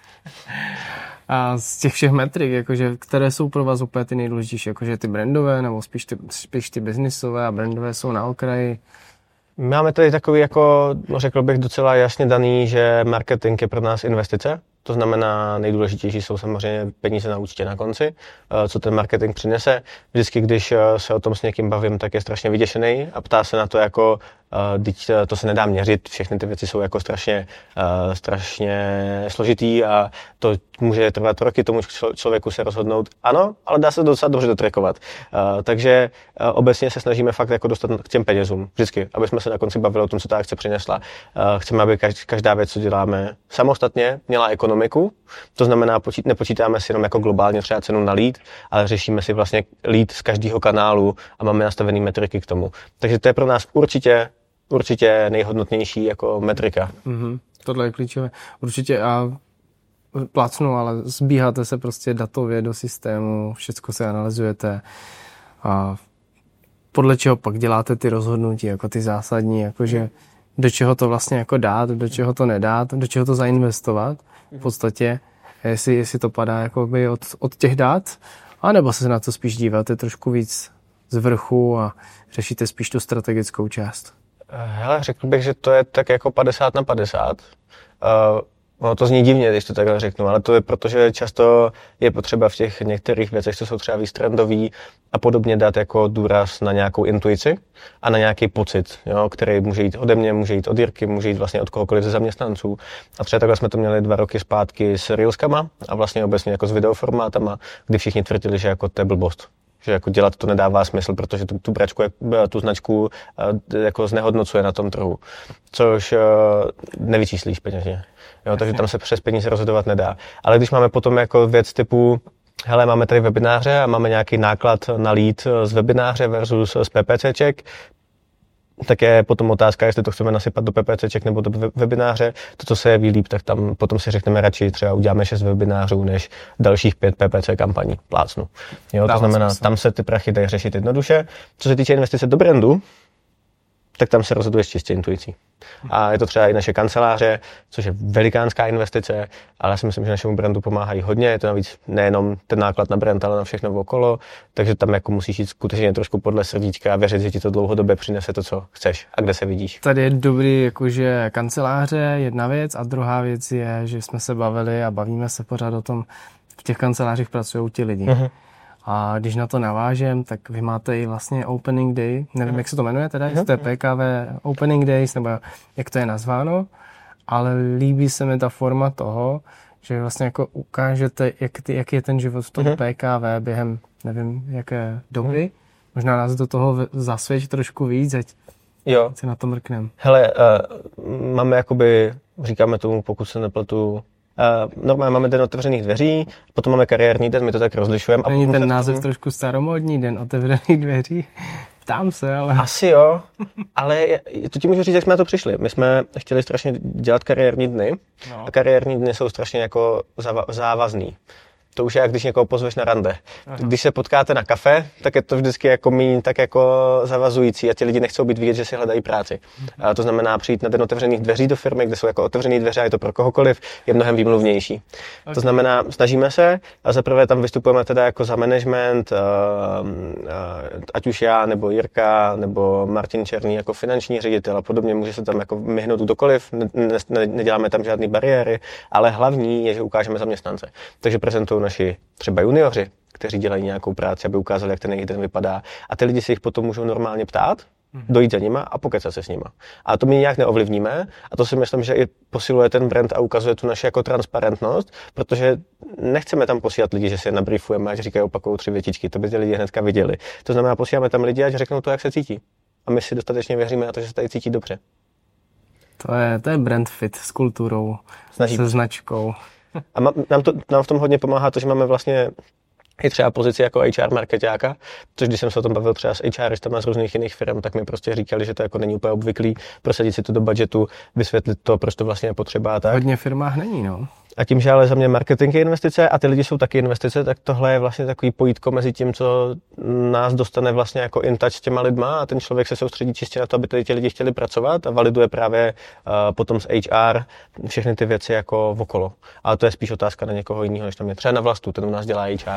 A z těch všech metrik, jakože, které jsou pro vás úplně ty nejdůležitější, jakože ty brandové nebo spíš ty, spíš ty businessové a brandové jsou na okraji?
Máme tady takový, jako řekl bych, docela jasně daný, že marketing je pro nás investice. To znamená, nejdůležitější jsou samozřejmě peníze na účtě na konci, co ten marketing přinese. Vždycky, když se o tom s někým bavím, tak je strašně vyděšený a ptá se na to jako, teď to se nedá měřit, všechny ty věci jsou jako strašně, strašně složitý a to může trvat roky tomu člověku se rozhodnout. Ano, ale dá se docela dobře dotrekovat. Takže obecně se snažíme fakt jako dostat k těm penězům, vždycky, aby jsme se na konci bavili o tom, co ta akce přinesla. Chceme, aby každá věc, co děláme samostatně, měla ekonomiku. To znamená, nepočítáme si jenom jako globálně třeba cenu na lead, ale řešíme si vlastně lead z každého kanálu a máme nastavené metriky k tomu. Takže to je pro nás určitě, určitě nejhodnotnější jako metrika.
Mm-hmm. Tohle je klíčové. Určitě a plácnu, ale zbíháte se prostě datově do systému, všecko se analyzujete a podle čeho pak děláte ty rozhodnutí, jako ty zásadní, jakože do čeho to vlastně jako dát, do čeho to nedát, do čeho to zainvestovat v podstatě, jestli, jestli to padá jakoby od, od těch dát, anebo se na to spíš díváte trošku víc z vrchu a řešíte spíš tu strategickou část.
Hele, řekl bych, že to je tak jako padesát na padesát. Uh, ono to zní divně, když to takhle řeknu, ale to je proto, že často je potřeba v těch některých věcech, co jsou třeba víc trendový a podobně, dát jako důraz na nějakou intuici a na nějaký pocit, jo, který může jít ode mě, může jít od Jirky, může jít vlastně od kohokoliv ze zaměstnanců. A třeba takhle jsme to měli dva roky zpátky s Reelskama a vlastně obecně jako s videoformátama, kdy všichni tvrdili, že jako to je blbost. Že jako dělat to nedává smysl, protože tu, tu bračku, tu značku jako znehodnocuje na tom trhu, což nevyčíslíš peněžně. Jo, takže tam se přes peníze rozhodovat nedá. Ale když máme potom jako věc typu, hele, máme tady webináře a máme nějaký náklad na lead z webináře versus z PPCček, tak je potom otázka, jestli to chceme nasypat do PPCček nebo do webináře. To, co se jeví líp, tak tam potom si řekneme radši, třeba uděláme šest webinářů, než dalších pět P P C kampaní. Plácnu. Jo, to znamená, tam se ty prachy dají řešit jednoduše. Co se týče investice do brandu, tak tam se rozhoduješ čistě intuicí. A je to třeba i naše kanceláře, což je velikánská investice, ale já si myslím, že našemu brandu pomáhají hodně. Je to navíc nejenom ten náklad na brand, ale na všechno okolo, takže tam jako musíš jít skutečně trošku podle srdíčka a věřit, že ti to dlouhodobě přinese to, co chceš a kde se vidíš.
Tady je dobrý jakože kanceláře, jedna věc, a druhá věc je, že jsme se bavili a bavíme se pořád o tom, v těch kancelářích pracují ti lidi. Uh-huh. A když na to navážem, tak vy máte i vlastně opening day, nevím, jak se to jmenuje teda, jestli to je P K V opening days, nebo jak to je nazváno, ale líbí se mi ta forma toho, že vlastně jako ukážete, jak, ty, jak je ten život v tom P K V během, nevím, jaké doby. Možná nás do toho zasvěť trošku víc, ať
jo.
se na to mrknem.
Hele, uh, máme jakoby, říkáme tomu, pokud se nepletu, Uh, normálně máme den otevřených dveří, potom máme kariérní den, my to tak rozlišujeme.
Není ten název trošku staromódní, den otevřených dveří? Ptám se, ale...
Asi jo, ale to ti můžu říct, jak jsme na to přišli. My jsme chtěli strašně dělat kariérní dny no. a kariérní dny jsou strašně jako závazný. To už je, jak když někoho pozveš na rande. Aha. Když se potkáte na kafe, tak je to vždycky jako míň tak jako zavazující a ti lidi nechcou být vidět, že si hledají práci. A to znamená přijít na den otevřených dveří do firmy, kde jsou jako otevřený dveře a je to pro kohokoliv, je mnohem výmluvnější. Okay. To znamená, snažíme se a zaprvé tam vystupujeme teda jako za management, ať už já, nebo Jirka, nebo Martin Černý jako finanční ředitel a podobně, může se tam jako myhnout kdokoliv, ne, ne, neděláme tam žádné bariéry, ale hlavní je, že ukážeme zaměstnance. Takže prezentují naši třeba junioři, kteří dělají nějakou práci, aby ukázali, jak ten jejich den vypadá. A ty lidi se jich potom můžou normálně ptát, dojít za nima a pokecat se s nima. A to my nějak neovlivníme a to si myslím, že i posiluje ten brand a ukazuje tu naši jako transparentnost, protože nechceme tam posílat lidi, že si je nabriefujeme, ať říkají opakují tři větičky, to by ty lidi hnedka viděli. To znamená, posíláme tam lidi, ať řeknou to, jak se cítí. A my si dostatečně věříme na to, že se tady cítí dobře.
To je, to je brand fit s kulturou, Snažíme. se značkou.
A nám, to, nám v tom hodně pomáhá to, že máme vlastně i třeba pozici jako H R marketáka, což když jsem se o tom bavil třeba s HRistama z různých jiných firm, tak mi prostě říkali, že to jako není úplně obvyklý, prosadit si to do budgetu, vysvětlit to, proč to vlastně je potřeba a tak.
Hodně firmách není, no.
A tím, že ale za mě marketing je investice a ty lidi jsou taky investice, tak tohle je vlastně takový pojítko mezi tím, co nás dostane vlastně jako in touch s těma lidma a ten člověk se soustředí čistě na to, aby tady ti lidi chtěli pracovat a validuje právě uh, potom z H R všechny ty věci jako okolo. Ale to je spíš otázka na někoho jiného, než tam je. Třeba na Vlastu, ten u nás dělá H R.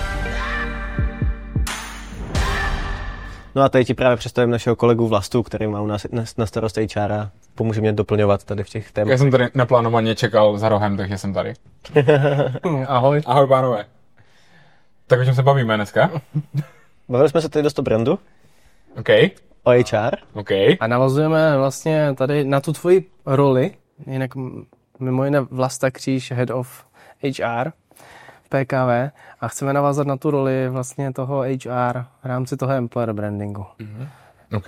No a tady ti právě představím našeho kolegu Vlastu, který má u nás na starost H R a pomůže mě doplňovat tady v těch tématech.
Já jsem tady neplánovaně čekal za rohem, takže jsem tady.
Ahoj.
Ahoj, pánové. Tak o čem se bavíme dneska?
Bavili jsme se tady dost o brandu.
OK.
O H R.
OK.
A navazujeme vlastně tady na tu tvoji roli, jinak mimo jiné Vlasta Kříž, Head of H R. P K V a chceme navázat na tu roli vlastně toho H R v rámci toho employer brandingu.
Mm-hmm. OK.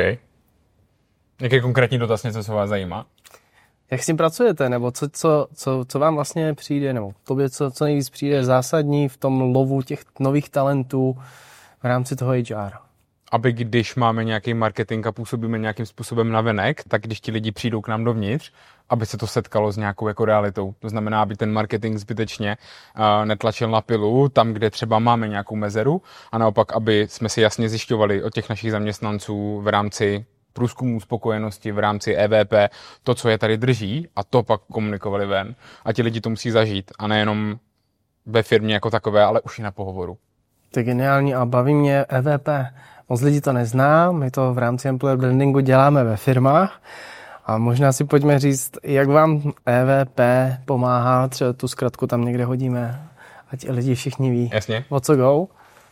Jaký konkrétní dotaz, něco, co vás zajímá?
Jak s tím pracujete, nebo co, co, co, co vám vlastně přijde, nebo tobě co, co nejvíc přijde zásadní v tom lovu těch nových talentů v rámci toho H R?
Aby když máme nějaký marketing a působíme nějakým způsobem navenek, tak když ti lidi přijdou k nám dovnitř, aby se to setkalo s nějakou jako realitou. To znamená, aby ten marketing zbytečně uh, netlačil na pilu tam, kde třeba máme nějakou mezeru a naopak, aby jsme si jasně zjišťovali od těch našich zaměstnanců v rámci průzkumů spokojenosti, v rámci E V P, to, co je tady drží a to pak komunikovali ven. A ti lidi to musí zažít a nejenom ve firmě jako takové, ale už i na pohovoru.
To je geniální a baví mě E V P. Moc lidí to nezná, my to v rámci employer brandingu děláme ve firmách a možná si pojďme říct, jak vám E V P pomáhá, třeba tu zkratku tam někde hodíme, ať lidi všichni ví,
Jasně.
o co go.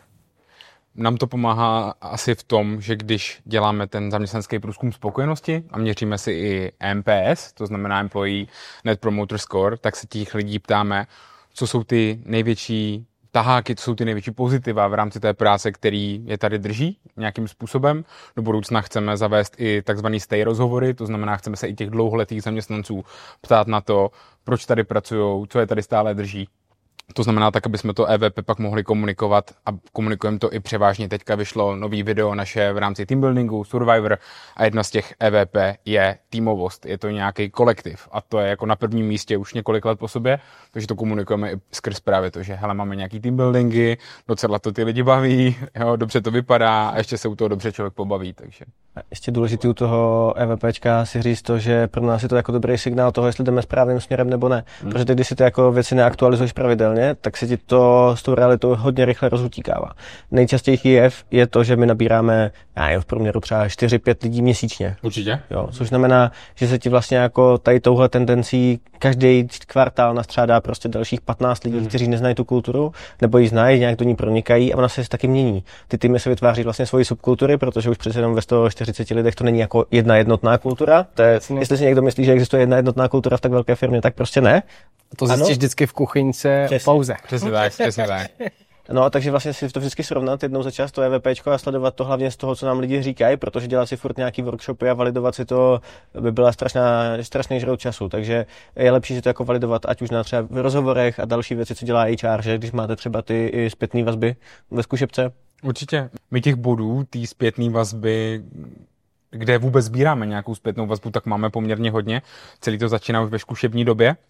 Nám to pomáhá asi v tom, že když děláme ten zaměstnanský průzkum spokojenosti a měříme si i M P S, to znamená Employee Net Promoter Score, tak se těch lidí ptáme, co jsou ty největší taháky, co jsou ty největší pozitiva v rámci té práce, který je tady drží nějakým způsobem. Do budoucna chceme zavést i takzvaný stay rozhovory, to znamená, chceme se i těch dlouholetých zaměstnanců ptát na to, proč tady pracují, co je tady stále drží. To znamená tak, aby jsme to E V P pak mohli komunikovat a komunikujeme to i převážně. Teďka vyšlo nový video naše v rámci teambuildingu, Survivor a jedna z těch E V P je týmovost. Je to nějaký kolektiv a to je jako na prvním místě už několik let po sobě, takže to komunikujeme i skrz právě to, že hele, máme nějaký teambuildingy, docela to ty lidi baví, jo, dobře to vypadá a ještě se u toho dobře člověk pobaví, takže.
A ještě důležitý u toho EVPčka si říct to, že pro nás je to jako dobrý signál toho, jestli jdeme správným směrem nebo ne. Hmm. Protože ty, když si ty jako věci neaktualizuješ pravidelně, tak se ti to s tou realitou hodně rychle rozutíkává. Nejčastější jev je to, že my nabíráme já nevím, v průměru třeba čtyři pět lidí měsíčně.
Určitě.
Jo, což znamená, že se ti vlastně jako tady touhle tendencí každý kvartál nastřádá prostě dalších patnáct lidí, hmm. kteří neznají tu kulturu, nebo ji znají, nějak do ní pronikají a ona se taky mění. Ty týmy se vytváří vlastně svoji subkultury, protože už přece jenom ve sto čtyřiceti lidech to není jako jedna jednotná kultura. To je, jestli si někdo myslí, že existuje jedna jednotná kultura v tak velké firmě, tak prostě ne.
To zjistíš vždycky v kuchyňce v pauze.
Přesně tak, přesně tak.
No, takže vlastně si to vždycky srovnat jednou za čas to EVPčko a sledovat to hlavně z toho, co nám lidi říkají, protože dělat si furt nějaký workshopy a validovat si to by byla strašná, strašný žrout času. Takže je lepší si to jako validovat, ať už na třeba v rozhovorech a další věci, co dělá H R, že když máte třeba ty i zpětné vazby ve zkušebce.
Určitě. My těch bodů, té zpětné vazby, kde vůbec sbíráme nějakou zpětnou vazbu, tak máme poměrně hodně. Celý to začíná už ve zkušební době.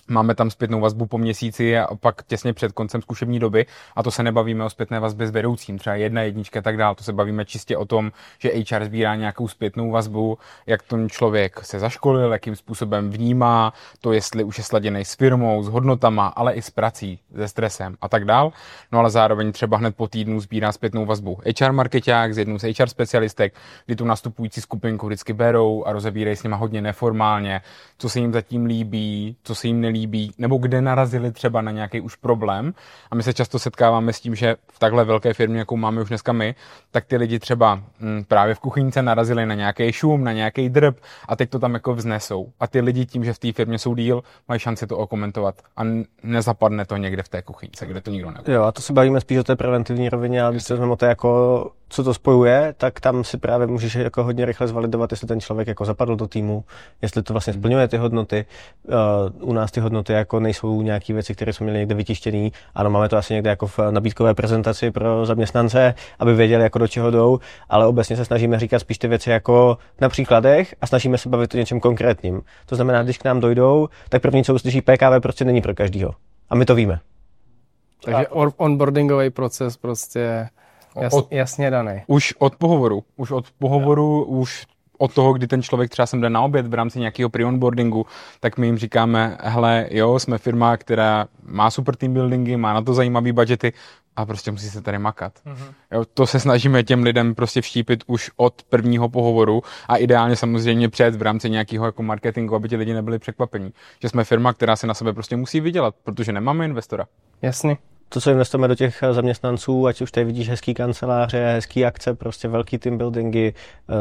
Máme tam zpětnou vazbu po měsíci a pak těsně před koncem zkušební doby a to se nebavíme o zpětné vazbě s vedoucím, třeba jedna jednička a tak dál, to se bavíme čistě o tom, že H R sbírá nějakou zpětnou vazbu, jak ten člověk se zaškolil, jakým způsobem vnímá to, jestli už je sladěný s firmou, s hodnotama, ale i s prací, se stresem a tak dál. No ale zároveň třeba hned po týdnu sbírá zpětnou vazbu H R markeťák s jednou z H R specialistek, kdy tu nastupující skupinku vždycky berou a rozebírají s nima hodně neformálně, co se jim zatím líbí, co se jim nelíbí, nebo kde narazili třeba na nějaký už problém. A my se často setkáváme s tím, že v takhle velké firmě, jakou máme už dneska my, tak ty lidi třeba hm, právě v kuchyňce narazili na nějaký šum, na nějaký drb a teď to tam jako vznesou. A ty lidi tím, že v té firmě jsou díl, mají šanci to okomentovat a nezapadne to někde v té kuchyňce, kde to nikdo neví.
Jo, a to se bavíme spíš o té preventivní rovině, ale když se vezmeme o to jako co to spojuje, tak tam si právě můžeš jako hodně rychle zvalidovat, jestli ten člověk jako zapadl do týmu, jestli to vlastně splňuje ty hodnoty. Uh, u nás ty hodnoty jako nejsou nějaké věci, které jsme měli někde vytištěný. Ano, máme to asi někde jako v nabídkové prezentaci pro zaměstnance, aby věděli, jako do čeho jdou, ale obecně se snažíme říkat spíš ty věci jako na příkladech a snažíme se bavit o něčem konkrétním. To znamená, když k nám dojdou, tak první, co uslyší, P K V prostě není pro každýho. A my to víme.
Takže onboardingový proces prostě jas, od, jasně daný.
Už od pohovoru. Už od pohovoru, jo. Už od toho, kdy ten člověk třeba sem jde na oběd v rámci nějakého pre-onboardingu, tak my jim říkáme, hele, jo, jsme firma, která má super team buildingy, má na to zajímavý budgety a prostě musí se tady makat. Mm-hmm. Jo, to se snažíme těm lidem prostě vštípit už od prvního pohovoru a ideálně samozřejmě před v rámci nějakého jako marketingu, aby ti lidi nebyli překvapení. Že jsme firma, která si na sebe prostě musí vydělat, protože nemáme investora.
Jasně.
To, co investujeme do těch zaměstnanců, ať už tady vidíš hezký kanceláře, hezký akce, prostě velký team buildingy,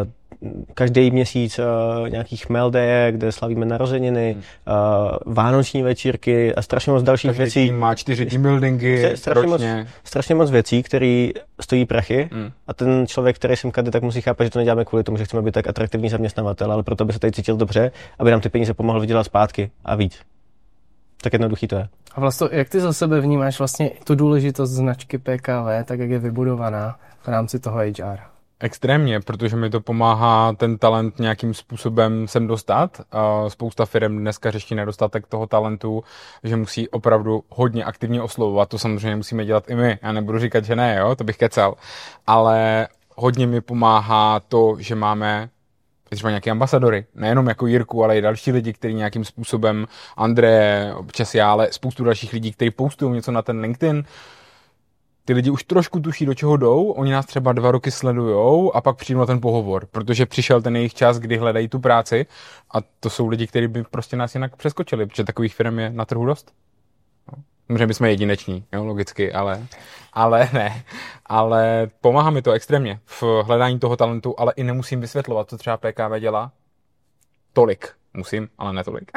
každý měsíc nějaký chmeldeje, kde slavíme narozeniny, hmm. vánoční večírky a strašně moc dalších
každý
věcí.
Tým má čtyři team buildingy
strašně
ročně.
Moc, strašně moc věcí, které stojí prachy hmm. a ten člověk, který sem kade, tak musí chápat, že to neděláme kvůli tomu, že chceme být tak atraktivní zaměstnavatel, ale proto, aby se tady cítil dobře, aby nám ty peníze pomohl vydělat zpátky a víc. Tak jednoduchý to je.
A vlastně, jak ty za sebe vnímáš vlastně tu důležitost značky P K V, tak jak je vybudovaná v rámci toho H R?
Extrémně, protože mi to pomáhá ten talent nějakým způsobem sem dostat. Spousta firm dneska řeší nedostatek toho talentu, že musí opravdu hodně aktivně oslovovat. To samozřejmě musíme dělat i my. Já nebudu říkat, že ne, jo, to bych kecal. Ale hodně mi pomáhá to, že máme třeba nějaké ambasadory, nejenom jako Jirku, ale i další lidi, kteří nějakým způsobem, André, občas já, ale spoustu dalších lidí, kteří postují něco na ten LinkedIn. Ty lidi už trošku tuší, do čeho jdou, oni nás třeba dva roky sledujou a pak přijdu na ten pohovor, protože přišel ten jejich čas, kdy hledají tu práci a to jsou lidi, kteří by prostě nás jinak přeskočili, protože takových firm je na trhu dost. Samozřejmě bychom jedineční, jo, logicky, ale, ale ne. Ale pomáhá mi to extrémně v hledání toho talentu, ale i nemusím vysvětlovat, co třeba P K V dělá. Tolik. Musím, ale ne tolik.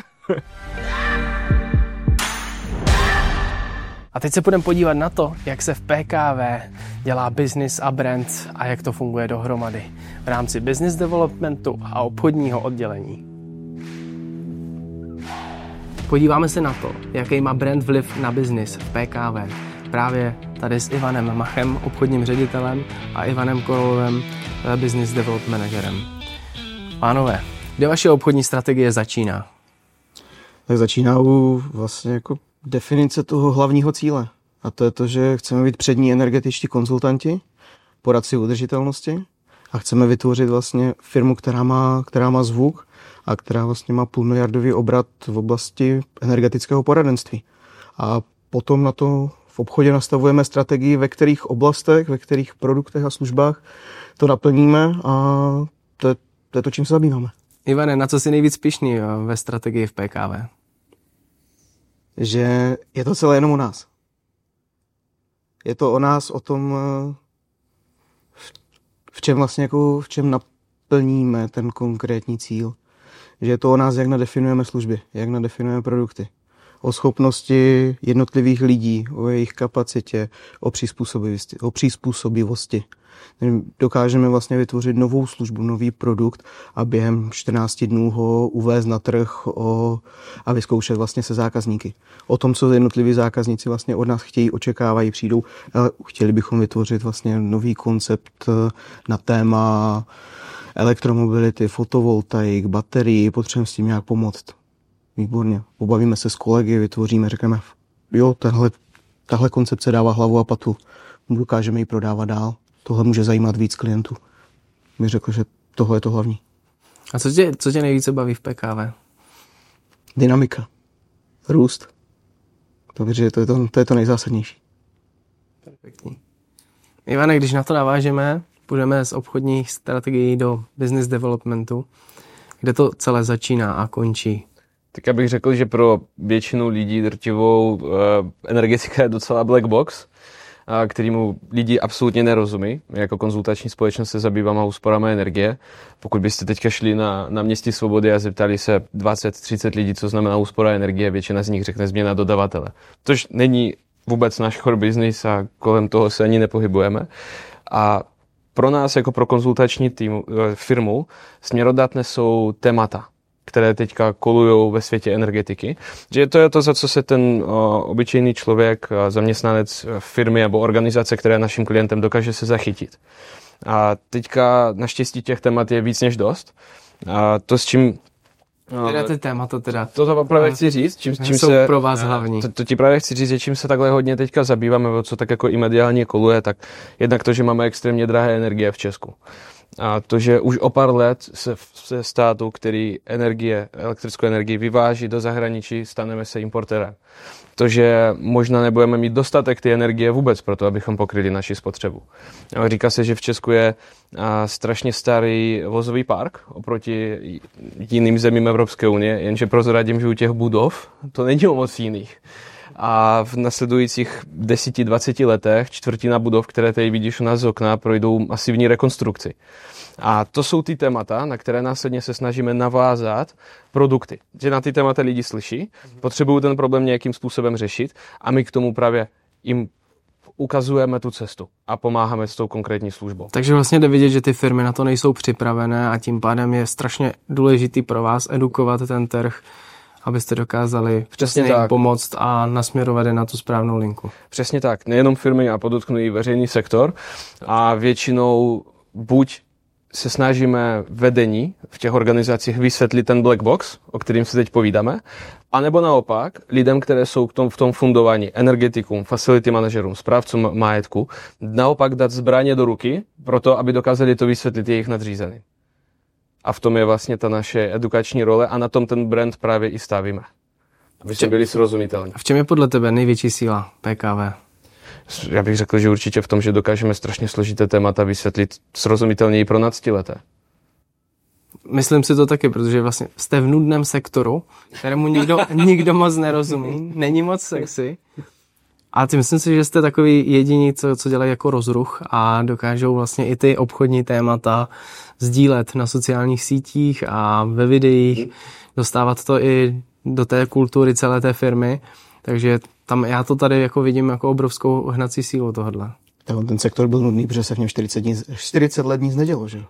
A teď se půjdeme podívat na to, jak se v P K V dělá business a brand a jak to funguje dohromady v rámci business developmentu a obchodního oddělení. Podíváme se na to, jaký má brand vliv na business v P K V. Právě tady s Ivanem Machem, obchodním ředitelem, a Ivanem Korolovem, business development managerem. Pánové, kde vaše obchodní strategie začíná?
Tak začíná u vlastně jako definice toho hlavního cíle. A to je to, že chceme být přední energetičtí konzultanti, poradci udržitelnosti a chceme vytvořit vlastně firmu, která má, která má zvuk a která vlastně má půlmiliardový obrat v oblasti energetického poradenství. A potom na to v obchodě nastavujeme strategii, ve kterých oblastech, ve kterých produktech a službách to naplníme a to je to, je to čím se zabýváme.
Ivane, na co jsi nejvíc pyšný ve strategii v P K V?
Že je to celé jenom o nás. Je to o nás, o tom, v čem vlastně jako, v čem naplníme ten konkrétní cíl. Že je to o nás, jak nadefinujeme služby, jak nadefinujeme produkty. O schopnosti jednotlivých lidí, o jejich kapacitě, o přizpůsobivosti. O přizpůsobivosti. Dokážeme vlastně vytvořit novou službu, nový produkt a během čtrnácti dnů ho uvést na trh o, a vyzkoušet vlastně se zákazníky. O tom, co jednotliví zákazníci vlastně od nás chtějí, očekávají, přijdou. Ale chtěli bychom vytvořit vlastně nový koncept na téma elektromobility, fotovoltaik, baterii, potřebujeme s tím nějak pomoct. výborně. Pobavíme se s kolegy, vytvoříme, řekneme, jo, tahle, tahle koncepce dává hlavu a patu. Dokážeme ji prodávat dál. Tohle může zajímat víc klientů. Mi řekl, že tohle je to hlavní.
A co tě, co tě nejvíce baví v P K V?
Dynamika. Růst. Takže to je to, to je to nejzásadnější.
Perfektní. Ivane, když na to navážeme, půjdeme z obchodních strategií do business developmentu, kde to celé začíná a končí.
Tak já bych řekl, že pro většinu lidí drtivou uh, energetika je docela black box, uh, kterému lidi absolutně nerozumí. My jako konzultační společnost se zabýváme úsporami energie. Pokud byste teďka šli na, na Městí Svobody a zeptali se dvacet třicet lidí, co znamená úspora energie, většina z nich řekne změna dodavatele. Tož není vůbec náš core business a kolem toho se ani nepohybujeme. A pro nás jako pro konzultační tým, firmu směrodatné jsou témata, které teďka kolujou ve světě energetiky. Že to je to, za co se ten o, obyčejný člověk, zaměstnanec firmy nebo organizace, která je naším klientem, dokáže se zachytit. A teďka naštěstí těch témat je víc než dost. A to, s čím
Teda ty témata teda.
To, to právě chci říct, čím, čím
jsou
se,
pro vás hlavní.
To, to ti právě chci říct, že čím se takhle hodně teďka zabýváme, o co tak jako i mediálně koluje, tak jednak to, že máme extrémně drahé energie v Česku. A to, že už o pár let se se státu, který energie, elektrickou energii vyváží do zahraničí, staneme se importérem. To, že možná nebudeme mít dostatek té energie vůbec pro to, abychom pokryli naši spotřebu. Říká se, že v Česku je strašně starý vozový park oproti jiným zemím Evropské unie, jenže prozradím, že u těch budov to není o moc jiných. A v nasledujících deseti dvaceti letech čtvrtina budov, které tady vidíš u nás z okna, projdou masivní rekonstrukci. A to jsou ty témata, na které následně se snažíme navázat produkty. Že na ty témata lidi slyší, potřebují ten problém nějakým způsobem řešit a my k tomu právě jim ukazujeme tu cestu a pomáháme s tou konkrétní službou.
Takže vlastně jde vidět, že ty firmy na to nejsou připravené a tím pádem je strašně důležitý pro vás edukovat ten trh, abyste dokázali přesně pomoct a nasměrovat je na tu správnou linku.
Přesně tak. Nejenom firmy a podotknu i veřejný sektor a většinou buď se snažíme vedení v těch organizacích vysvětlit ten black box, o kterým se teď povídáme, anebo naopak lidem, které jsou v tom, v tom fundování, energetikům, facility manažerům, správcům majetku, naopak dát zbraně do ruky pro to, aby dokázali to vysvětlit jejich nadřízeným. A v tom je vlastně ta naše edukační role a na tom ten brand právě i stavíme. Aby jsme byli srozumitelní.
A v čem je podle tebe největší síla P K V?
Já bych řekl, že určitě v tom, že dokážeme strašně složité témata vysvětlit srozumitelněji pro nadstileté.
Myslím si to taky, protože vlastně jste v nudném sektoru, kterému nikdo, nikdo moc nerozumí, není moc sexy. A ty myslím si, že jste takový jediní, co, co dělají jako rozruch a dokážou vlastně i ty obchodní témata sdílet na sociálních sítích a ve videích, dostávat to i do té kultury celé té firmy. Takže tam já to tady jako vidím jako obrovskou hnací sílu tohodle.
Ten sektor byl nudný, protože se v něm čtyřicet, dní, čtyřicet let nic nedělo, že?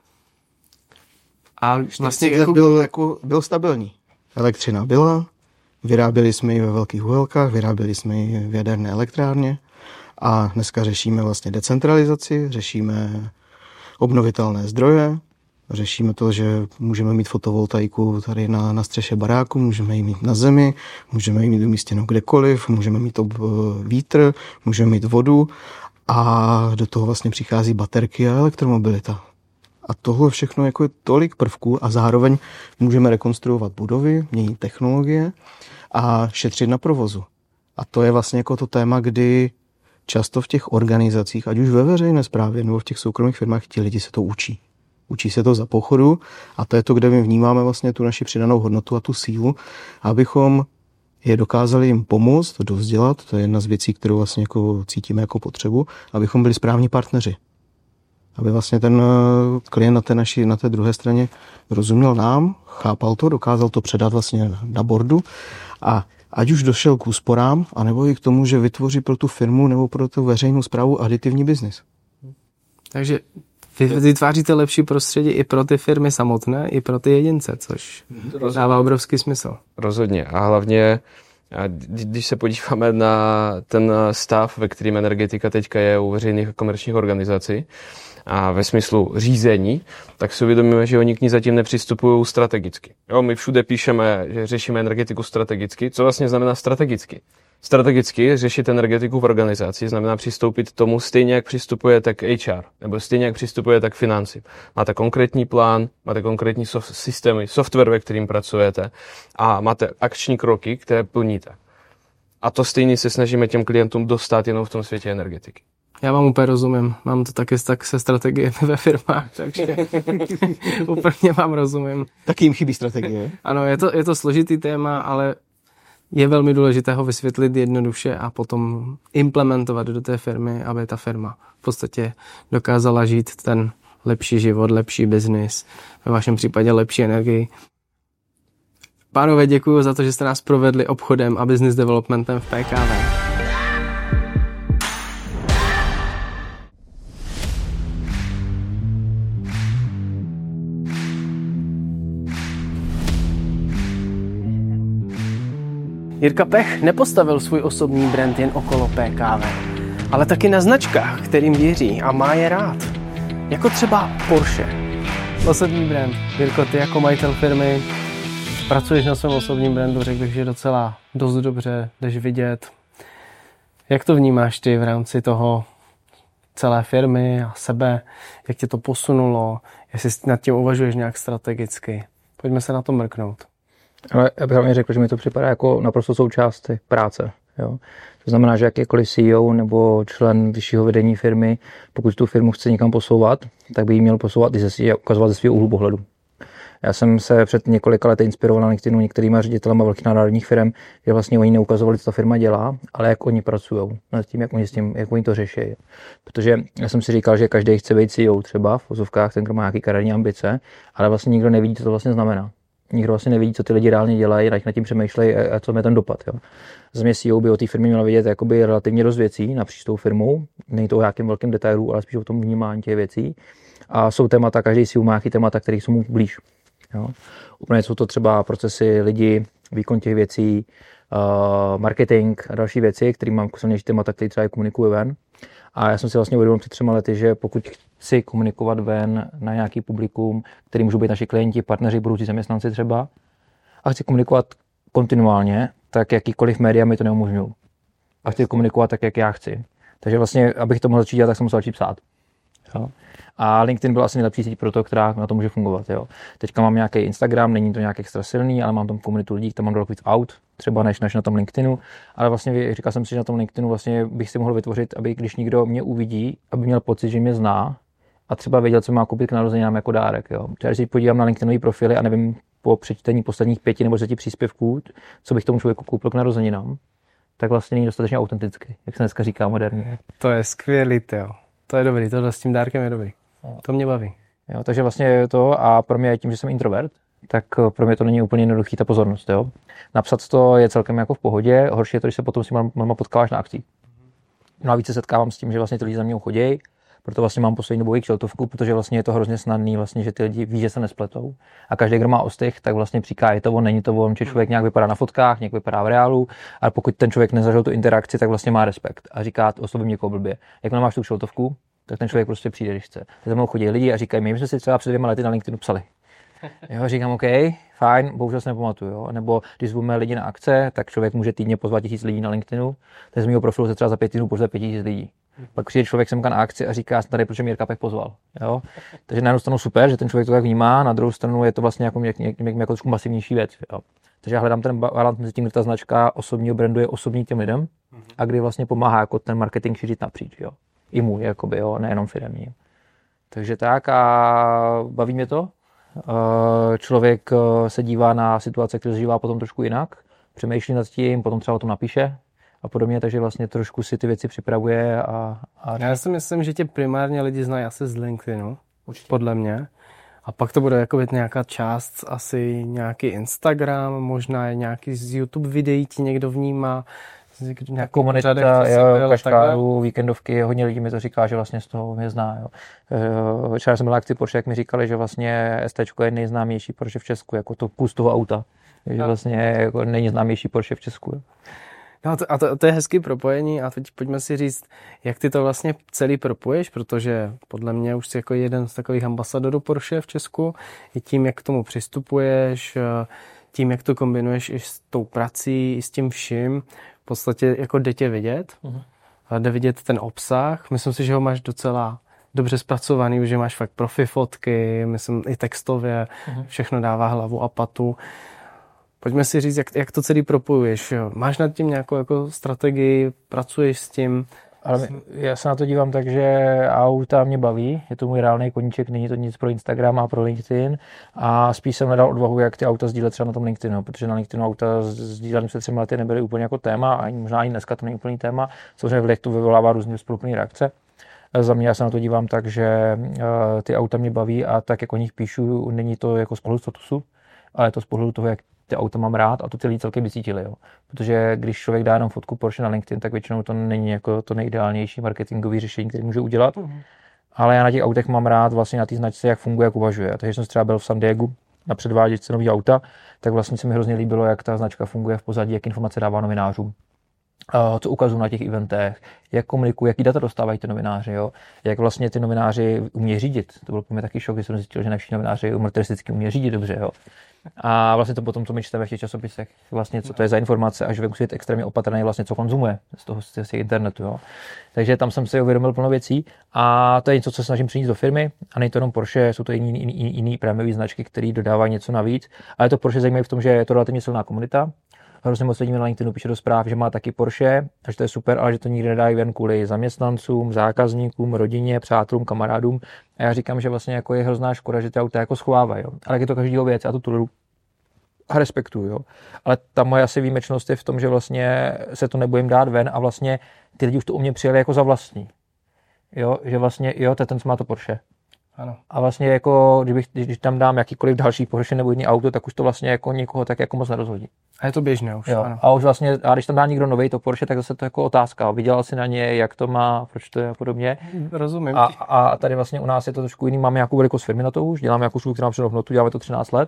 A vlastně jako... byl, jako, byl stabilní. Elektřina byla, vyráběli jsme ji ve velkých uhelkách, vyráběli jsme ji v jaderné elektrárně a dneska řešíme vlastně decentralizaci, řešíme obnovitelné zdroje, řešíme to, že můžeme mít fotovoltaiku tady na, na střeše baráku, můžeme ji mít na zemi, můžeme ji mít umístěnou kdekoliv, můžeme mít ob, vítr, můžeme mít vodu a do toho vlastně přichází baterky a elektromobilita. A tohle všechno jako je tolik prvků a zároveň můžeme rekonstruovat budovy, měnit technologie a šetřit na provozu. A to je vlastně jako to téma, kdy často v těch organizacích, ať už ve veřejné správě nebo v těch soukromých firmách, ti lidi se to učí. Učí se to za pochodu a to je to, kde my vnímáme vlastně tu naši přidanou hodnotu a tu sílu, abychom je dokázali jim pomoct, dovzdělat, to je jedna z věcí, kterou vlastně jako cítíme jako potřebu, abychom byli správní partneři. Aby vlastně ten klient na té, naší, na té druhé straně rozuměl nám, chápal to, dokázal to předat vlastně na boardu a ať už došel k úsporám, anebo i k tomu, že vytvoří pro tu firmu nebo pro tu veřejnou správu aditivní biznis.
Takže vy vytváříte lepší prostředí i pro ty firmy samotné, i pro ty jedince, což dává obrovský smysl.
Rozhodně. A hlavně A když se podíváme na ten stav, ve kterým energetika teďka je u veřejných a komerčních organizací a ve smyslu řízení, tak si uvědomíme, že oni k ní zatím nepřistupují strategicky. Jo, my všude píšeme, že řešíme energetiku strategicky. Co vlastně znamená strategicky? Strategicky řešit energetiku v organizaci znamená přistoupit k tomu stejně, jak přistupujete k H R, nebo stejně, jak přistupujete k financím. Máte konkrétní plán, máte konkrétní soft- systémy, software, ve kterým pracujete a máte akční kroky, které plníte. A to stejně se snažíme těm klientům dostat jenom v tom světě energetiky.
Já vám úplně rozumím. Mám to taky tak se strategiemi ve firmách, takže úplně vám rozumím.
Taky jim chybí strategie.
Ano, je to, je to složitý téma, ale je velmi důležité ho vysvětlit jednoduše a potom implementovat do té firmy, aby ta firma v podstatě dokázala žít ten lepší život, lepší biznis, ve vašem případě lepší energii. Pánové, děkuji za to, že jste nás provedli obchodem a business developmentem v P K V. Jirka Pech nepostavil svůj osobní brand jen okolo P K V, ale taky na značkách, kterým věří a má je rád. Jako třeba Porsche. Osobní brand. Jirko, ty jako majitel firmy pracuješ na svém osobním brandu, řekl bych, že docela dost dobře, jdeš vidět. Jak to vnímáš ty v rámci toho celé firmy a sebe? Jak tě to posunulo? Jestli nad tím uvažuješ nějak strategicky? Pojďme se na to mrknout.
Ale já bych hlavně řekl, že mi to připadá jako naprosto součást práce. Jo. To znamená, že jakýkoliv C E O nebo člen vyššího vedení firmy, pokud tu firmu chce někam posouvat, tak by ji měl posouvat i ze, ukazovat ze svého úhlu pohledu. Já jsem se před několika lety inspiroval na LinkedInu některýma ředitelama velkých národních firm, že vlastně oni neukazovali, co ta firma dělá, ale jak oni pracují, nad tím, jak oni s tím, jak oni to řeší. Protože já jsem si říkal, že každý chce být C E O třeba v vozovkách, ten, kdo má nějaký kariérní ambice, ale vlastně nikdo nevidí, co to vlastně znamená. Nikdo vlastně nevidí, co ty lidi reálně dělají, nad tím přemýšlejí a co je ten dopad. Jo. Za mě C E O by o té firmě měla vidět jakoby relativně dost věcí napříč tou firmou. Není to o nějakém velkém detailu, ale spíš o tom vnímání těch věcí. A jsou témata, každý C E O má nějaký témata, které jsou mu blíž. Jo. Úplně jsou to třeba procesy lidi, výkon těch věcí, uh, marketing a další věci, které mám silnější témata, které třeba komunikuju ven. A já jsem si vlastně uvědomil před třema lety, že pokud chci komunikovat ven na nějaký publikum, který můžou být naši klienti, partneři, budoucí zaměstnanci třeba, a chci komunikovat kontinuálně, tak jakýkoliv média mi to neumožňují. A chci komunikovat tak, jak já chci. Takže vlastně, abych to mohl začít dělat, tak jsem musel začít psát. Jo. A LinkedIn byl asi nejlepší síť pro to, která na to může fungovat. Jo. Teďka mám nějaký Instagram, není to nějak extra silný, ale mám tam komunitu lidí, tam mám daleko víc aut, třeba než, než na tom LinkedInu. Ale vlastně říkal jsem si, že na tom LinkedInu vlastně bych si mohl vytvořit, aby když někdo mě uvidí, aby měl pocit, že mě zná a třeba věděl, co má koupit k narozeninám jako dárek. Jo. Když si podívám na LinkedInový profily a nevím po přečtení posledních pěti nebo deseti příspěvků, co bych tomu člověku koupil k narozeninám, tak vlastně není dostatečně autentický, jak se dneska říká moderně.
To je skvělý, jo. To je dobrý, tohle s tím dárkem je dobrý. To mě baví.
Jo, takže vlastně je to, a pro mě tím, že jsem introvert, tak pro mě to není úplně jednoduchý ta pozornost. Jo. Napsat to je celkem jako v pohodě, horší je to, když se potom s těma potkáváš na akcích. No a více se setkávám s tím, že vlastně ty lidi za mnou chodí, proto vlastně mám poslední dobou jejich kšeltovku, protože vlastně je to hrozně snadný, vlastně, že ty lidi ví, že se nespletou. A každý, kdo má ostych, tak vlastně říká, je to on, není to on, že člověk nějak vypadá na fotkách, nějak vypadá v reálu, ale pokud ten člověk nezažil tu interakci, tak vlastně má respekt a říká, oslovím někoho blbě. Jak máš tu kšeltovku, tak ten člověk prostě přijde, když chce. Tak za mnou chodí lidi a říkají, my jsme si třeba před dvěma lety na LinkedInu psali. Jo, říkám, OK, fajn, bohužel se nepamatuju. Jo. Nebo když zveme lidi na akce, tak člověk může týdně pozvat tisíc lidí na LinkedInu, tak z mého profilu se třeba za pět týdnů pozve pět tisíc lidí. Pak přijde člověk semka na akci a říká, jsem tady, proč mě Jirka Pech pozval. Jo. Takže na jednu stranu super, že ten člověk to tak vnímá, na druhou stranu je to vlastně jako, něk, něk, něk, jako trošku masivnější věc. Jo. Takže já hledám ten balans mezi tím, kdy ta značka osobního brandu je osobní těm lidem a kdy vlastně pomáhá jako ten marketing šířit napříč. Jo. I můj, jakoby, jo, nejenom firemní. Takže tak a baví mě to. Člověk se dívá na situace, které zažívá potom trošku jinak, přemýšlí nad tím, potom třeba o tom napíše a podobně, takže vlastně trošku si ty věci připravuje. A, a...
Já si myslím, že tě primárně lidi znají asi z LinkedInu, určitě. Podle mě. A pak to bude jako být nějaká část, asi nějaký Instagram, možná nějaký z YouTube videí ti někdo vnímá.
Komunita, jo, Kaškáru, víkendovky, hodně lidí mi to říká, že vlastně z toho mě zná. Jo. Včera jsem byl na akci Porsche, jak mi říkali, že vlastně STčko je nejznámější Porsche v Česku, jako to kus toho auta. že vlastně jako není známější Porsche v Česku.
No to, a to, to je hezký propojení a teď pojďme si říct, jak ty to vlastně celý propoješ, protože podle mě už jsi jako jeden z takových ambasadorů Porsche v Česku, i tím, jak k tomu přistupuješ, tím, jak to kombinuješ i s tou prací, i s tím vším, v podstatě jako jde tě vidět, uh-huh. a jde vidět ten obsah, myslím si, že ho máš docela dobře zpracovaný, že máš fakt profi fotky, myslím i textově, uh-huh. všechno dává hlavu a patu. Pojďme si říct, jak, jak to celý propojuješ. Jo? Máš nad tím nějakou jako strategii, pracuješ s tím?
Ale já se na to dívám tak, že auta mě baví, je to můj reálný koníček, není to nic pro Instagram a pro LinkedIn a spíš jsem nedal odvahu, jak ty auta sdílet třeba na tom LinkedInu, protože na LinkedInu auta sdílený před třemi lety nebyly úplně jako téma, ani možná ani dneska to není úplný téma, samozřejmě v LinkedInu vyvolává různé rozporuplné reakce. Za mě já se na to dívám tak, že ty auta mě baví a tak, jak o nich píšu, není to jako z pohledu statusu, ale je to z pohledu toho, jak ty auta mám rád a to ty lidi celkem vycítili, jo. Protože když člověk dá jenom fotku Porsche na LinkedIn, tak většinou to není jako to nejideálnější marketingové řešení, které může udělat. Mm. Ale já na těch autech mám rád vlastně na té značce, jak funguje, jak uvažuje. Takže jsem třeba byl v San Diegu na předváděčce nový auta, tak vlastně se mi hrozně líbilo, jak ta značka funguje v pozadí, jak informace dává novinářům. Co ukazují na těch eventech, jak komunikují, jaký data dostávají ty novináři, jo? Jak vlastně ty novináři umějí řídit. To byl pro mě taky šok, když jsem zjistil, že ne všichni novináři motoristicky umějí řídit dobře. Jo? A vlastně to potom, co my čteme v těch časopisech, vlastně co to je za informace, až musí být extrémně opatrný vlastně, co konzumuje z toho z internetu. Jo? Takže tam jsem si uvědomil plno věcí a to je něco, co se snažím přinést do firmy a není to jenom Porsche, jsou to jiný, jiný, jiný prémiové značky, které dodávají něco navíc, ale to Porsche zajímavé v tom, že je to relativně silná komunita. Hrozně moc lidí na LinkedInu píše do zpráv, že má taky Porsche, a že to je super, ale že to nikdy nedají ven kvůli zaměstnancům, zákazníkům, rodině, přátelům, kamarádům. A já říkám, že vlastně jako je hrozná škoda, že ty auta jako schovávají. Jo. Ale je to každýho věc, já to toleruju a respektuju. Jo. Ale ta moje asi výjimečnost je v tom, že vlastně se to nebojím dát ven a vlastně ty lidi už to u mě přijeli jako za vlastní. Jo, že vlastně, jo, to je ten, co má to Porsche.
Ano.
A vlastně jako, kdybych, když tam dám jakýkoliv další Porsche nebo jiný auto, tak už to vlastně jako nikoho tak jako moc nerozhodí.
A je to běžné už.
Jo.
Ano.
A už vlastně, a když tam dá někdo nový to Porsche, tak zase to jako otázka. Vydělal si na ně, jak to má, proč to je a podobně.
Rozumím.
A, a tady vlastně u nás je to trošku jiný. Máme nějakou velikost firmy na to už, děláme nějakou službu, která má přednou hodnotu, děláme to třináct let.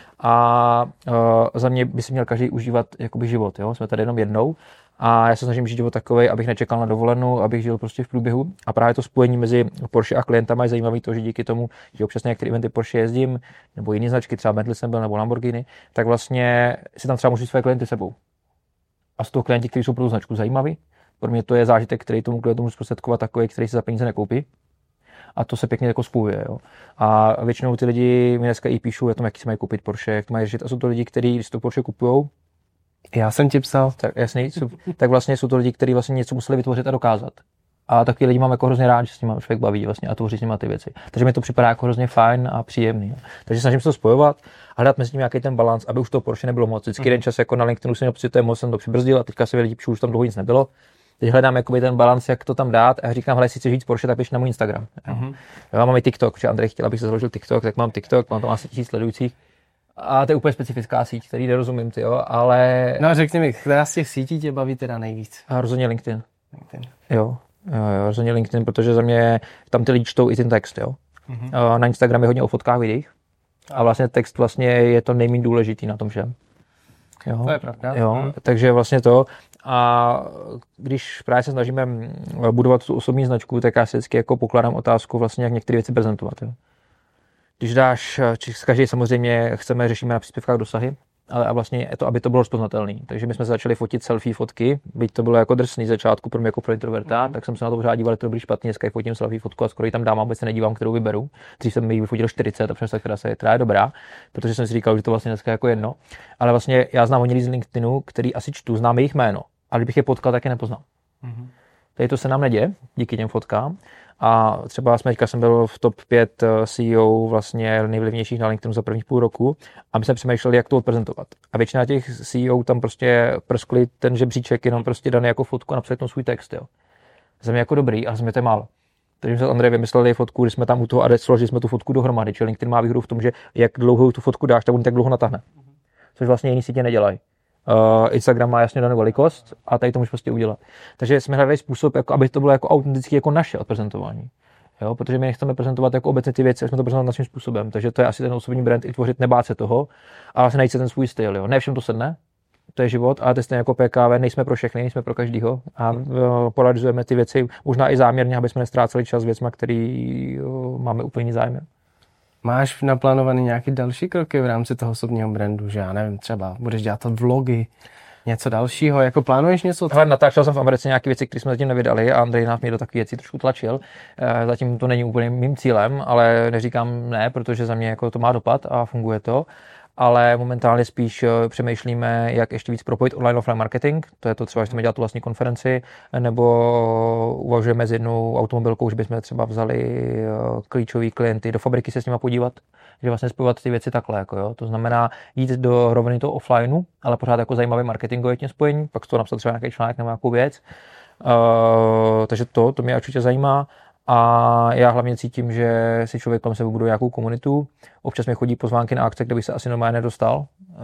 A uh, za mě by si měl každý užívat jakoby život. Jo? Jsme tady jenom jednou. A já se snažím žít život takovej, abych nečekal na dovolenou, abych žil prostě v průběhu. A právě to spojení mezi Porsche a klientama je zajímavé to, že díky tomu, že občas některé eventy Porsche jezdím, nebo jiné značky, třeba Bentley jsem byl, nebo Lamborghini, tak vlastně si tam třeba můžu své klienty sebou. A z toho klienti, kteří jsou pro tu značku zajímaví, pro mě to je zážitek, který tomu klientu můžu zprostředkovat takový, který si za peníze nekoupí. A to se pěkně jako spojuje. Jo. A většinou ty lidi mi dneska i píšou o tom, jaký si mají koupit Porsche, jak to mají řešit. A jsou to lidi, kteří, když to Porsche kupujou,
já jsem ti psal.
Tak jasně, tak vlastně jsou to lidi, kteří vlastně něco museli vytvořit a dokázat. A takový lidi mám jako hrozně rád, že s nimi člověk baví vlastně a tvoří s nimi ty věci. Takže mi to připadá jako hrozně fajn a příjemný. Jo. Takže snažím se to spojovat a hledat mezi tím nějaký ten balans, aby už to Porsche nebylo moc. Vždycky jeden čas jako na LinkedInu jsem měl pocit, že to je moc, jsem to přibrzdil a teďka se lidi píšou, už tam dlouho nic nebylo. Teď hledám jakoby ten balans, jak to tam dát a říkám, hele, si chceš víc Porsche, tak běž na můj Instagram. Jo. Mm-hmm. Já mám i TikTok, protože Andrej chtěl, abych se založil TikTok, tak mám TikTok, mám tam asi tisíc sledujících. A to je úplně specifická síť, který nerozumím, ty jo, ale...
No řekni mi, která z těch sítí tě baví teda nejvíc?
A rozhodně LinkedIn.
LinkedIn.
Jo, jo, jo, rozhodně LinkedIn, protože za mě tam ty lidi čtou i ten text, jo. Mm-hmm. Na Instagramu je hodně o fotkách, videích. A vlastně text vlastně je to nejméně důležitý na tom všem. Jo,
to je pravda.
Jo,
mm.
takže vlastně to. A když právě se snažíme budovat tu osobní značku, tak já si vždycky jako pokládám otázku vlastně, jak některé věci prezentovat, jo. Když dáš, každý samozřejmě chceme, řešíme na příspěvkách dosahy, ale a vlastně je to, aby to bylo rozpoznatelné. Takže my jsme se začali fotit selfie fotky, byť to bylo jako drsný začátku pro mě jako pro introverta, mm. tak jsem se na to pořád díval, to bylo špatně, dneska fotím selfie fotku a skoro ji tam dám, vůbec se nedívám, kterou vyberu. Dřív jsem ji vyfotil čtyřicet a přesně která se která je dobrá, protože jsem si říkal, že to vlastně dneska jako jedno. Ale vlastně já znám hodně lidí z LinkedInu, který asi čtu, znám jejich jméno, ale kdybych je potkal, tak je nepoznám. Mm. Tady to se nám neděje díky těm fotkám. A třeba jsme teďka jsem byl v top pět C E O vlastně nejvlivnějších na LinkedInu za prvních půl roku a my jsme přemýšleli, jak to odprezentovat. A většina těch C E O tam prostě prskli ten žebříček jenom prostě daný jako fotku a napsali tam svůj text. Jo. Za mě jako dobrý, ale za mě to je málo. Takže jsme s Andrej vymysleli fotku, když jsme tam u toho a složili jsme tu fotku dohromady. Čili LinkedIn má výhodu v tom, že jak dlouho tu fotku dáš, tak on tak dlouho natáhne. Což vlastně jiný sítě nedělají. Uh, Instagram má jasně danou velikost a tady to můžeš prostě udělat. Takže jsme hledali způsob, jako, aby to bylo jako autenticky jako naše odprezentování. Jo, protože my nechceme prezentovat jako obecně ty věci, jsme to prezentovat naším způsobem. Takže to je asi ten osobní brand i tvořit, nebát se toho, ale vlastně najít se ten svůj styl. Jo. Ne všem to sedne, to je život, ale to je stejně jako P K V, nejsme pro všechny, nejsme pro každýho a polarizujeme ty věci možná i záměrně, aby jsme nestráceli čas věcma, který jo, máme úplně jiný zájem.
Máš naplánovaný nějaký další kroky v rámci toho osobního brandu, že já nevím, třeba budeš dělat vlogy, něco dalšího, jako plánuješ něco?
Ale natáčel jsem v Americe nějaké věci, které jsme zatím nevydali a Andrej nás mě do takové věcí trošku tlačil. Zatím to není úplně mým cílem, ale neříkám ne, protože za mě jako to má dopad a funguje to. Ale momentálně spíš přemýšlíme, jak ještě víc propojit online offline marketing. To je to třeba, že chceme dělat tu vlastní konferenci, nebo uvažujeme s jednou automobilkou, že bychom třeba vzali klíčový klienty do fabriky se s nima podívat, že vlastně spojovat ty věci takhle. Jako jo. To znamená jít do roviny toho offlineu, ale pořád jako zajímavý marketingový tím spojení, pak z toho napsat třeba nějaký článek nebo nějakou věc. Uh, takže to, to mě určitě zajímá. A já hlavně cítím, že si člověk kolem sebe buduje nějakou komunitu. Občas mi chodí pozvánky na akce, kde bych se asi normálně nedostal.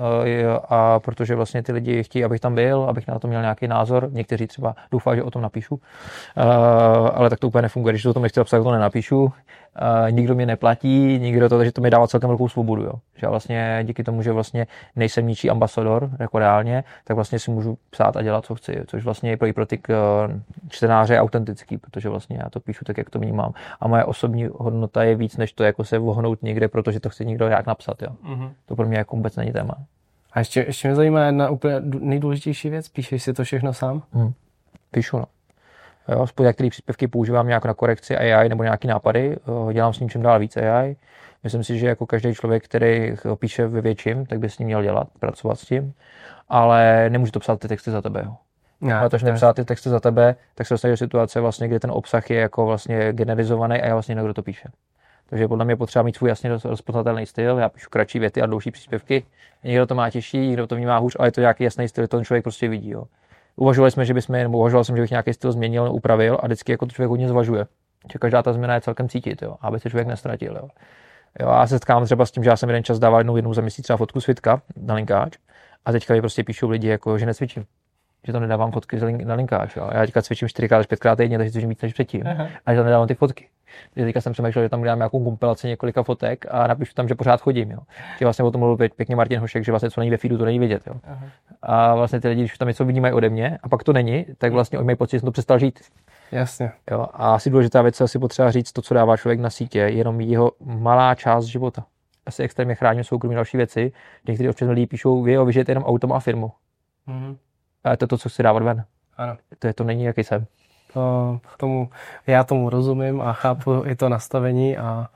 A protože vlastně ty lidi chtějí, abych tam byl, abych na to měl nějaký názor. Někteří třeba doufají, že o tom napíšu. Ale tak to úplně nefunguje. Když to o tom nechci napsat, to nenapíšu. Nikdo mě neplatí, nikdo to, takže to mi dává celkem velkou svobodu. Jo. Že vlastně díky tomu, že vlastně nejsem ničí ambasador, jako reálně, tak vlastně si můžu psát a dělat, co chci. Což vlastně je pro, pro ty čtenáře je autentický, protože vlastně já to píšu tak, jak to vnímám. A moje osobní hodnota je víc, než to jako se vohnout někde, protože to chce někdo nějak napsat. Jo. Mm-hmm. To pro mě jako vůbec není téma.
A ještě, ještě mě zajímá jedna úplně nejdůležitější věc. Píšeš si to všechno sám?
Hmm. Píšu, no. Jo, spolu některé příspěvky používám nějak na korekci A I nebo nějaký nápady. Dělám s ním čím dál víc A I. Myslím si, že jako každý člověk, který píše ve větším, tak by s ním měl dělat, pracovat s tím. Ale nemůže to psát ty texty za tebe. Jo.
Ne,
ale to, že nepsát ty texty za tebe, tak se dostane do situace, vlastně, kdy ten obsah je jako vlastně generizovaný a já vlastně někdo to píše. Takže podle mě je potřeba mít svůj jasně rozpoznatelný styl. Já píšu kratší věty a dlouhší příspěvky. Někdo to má těžší, někdo to vnímá hůř, ale je to nějaký jasný styl, to ten člověk prostě vidí. Jo. Uvažovali jsme, že bychom, nebo uvažoval jsem, že bych nějaký styl změnil, upravil a vždycky jako to člověk hodně zvažuje. Že každá ta změna je celkem cítit, jo, aby se člověk nestratil. Jo. Jo, a se setkám třeba s tím, že já jsem jeden čas dával jednou, jednou za měsíc třeba fotku z fitka na linkáč a teďka mi prostě píšou lidi, jako, že necvičím. Že to nedávám fotky na linkáč. Jo. Já teďka cvičím čtyřikrát až pětkrát týdně, takže cvičím víc než předtím. A že tam nedávám ty fotky. Teďka jsem přemýšlel, že tam udělám nějakou kompilaci několika fotek a napíšu tam, že pořád chodím. Jo. Že vlastně o tom mluvil pěkně Martin Hošek, že vlastně co není ve feedu, to není vidět. Jo. A vlastně ty lidi, když tam něco vidí, mají ode mě a pak to není, tak vlastně oni mají pocit, že jsem to přestal žít.
Jasně.
Jo. A asi důležitá věc, asi potřeba říct, to, co dává člověk na sítě, je jenom jeho malá část života. Asi extrémně chráním soukromí další věci. Někteří občas lidi píšou, vy jo, vy žijete jenom autem a firmu. Mm-hmm. A to je to, co chci dávat ven.
Ano.
To, je, to není, jaký jsem.
To, tomu, já tomu rozumím a chápu i to nastavení a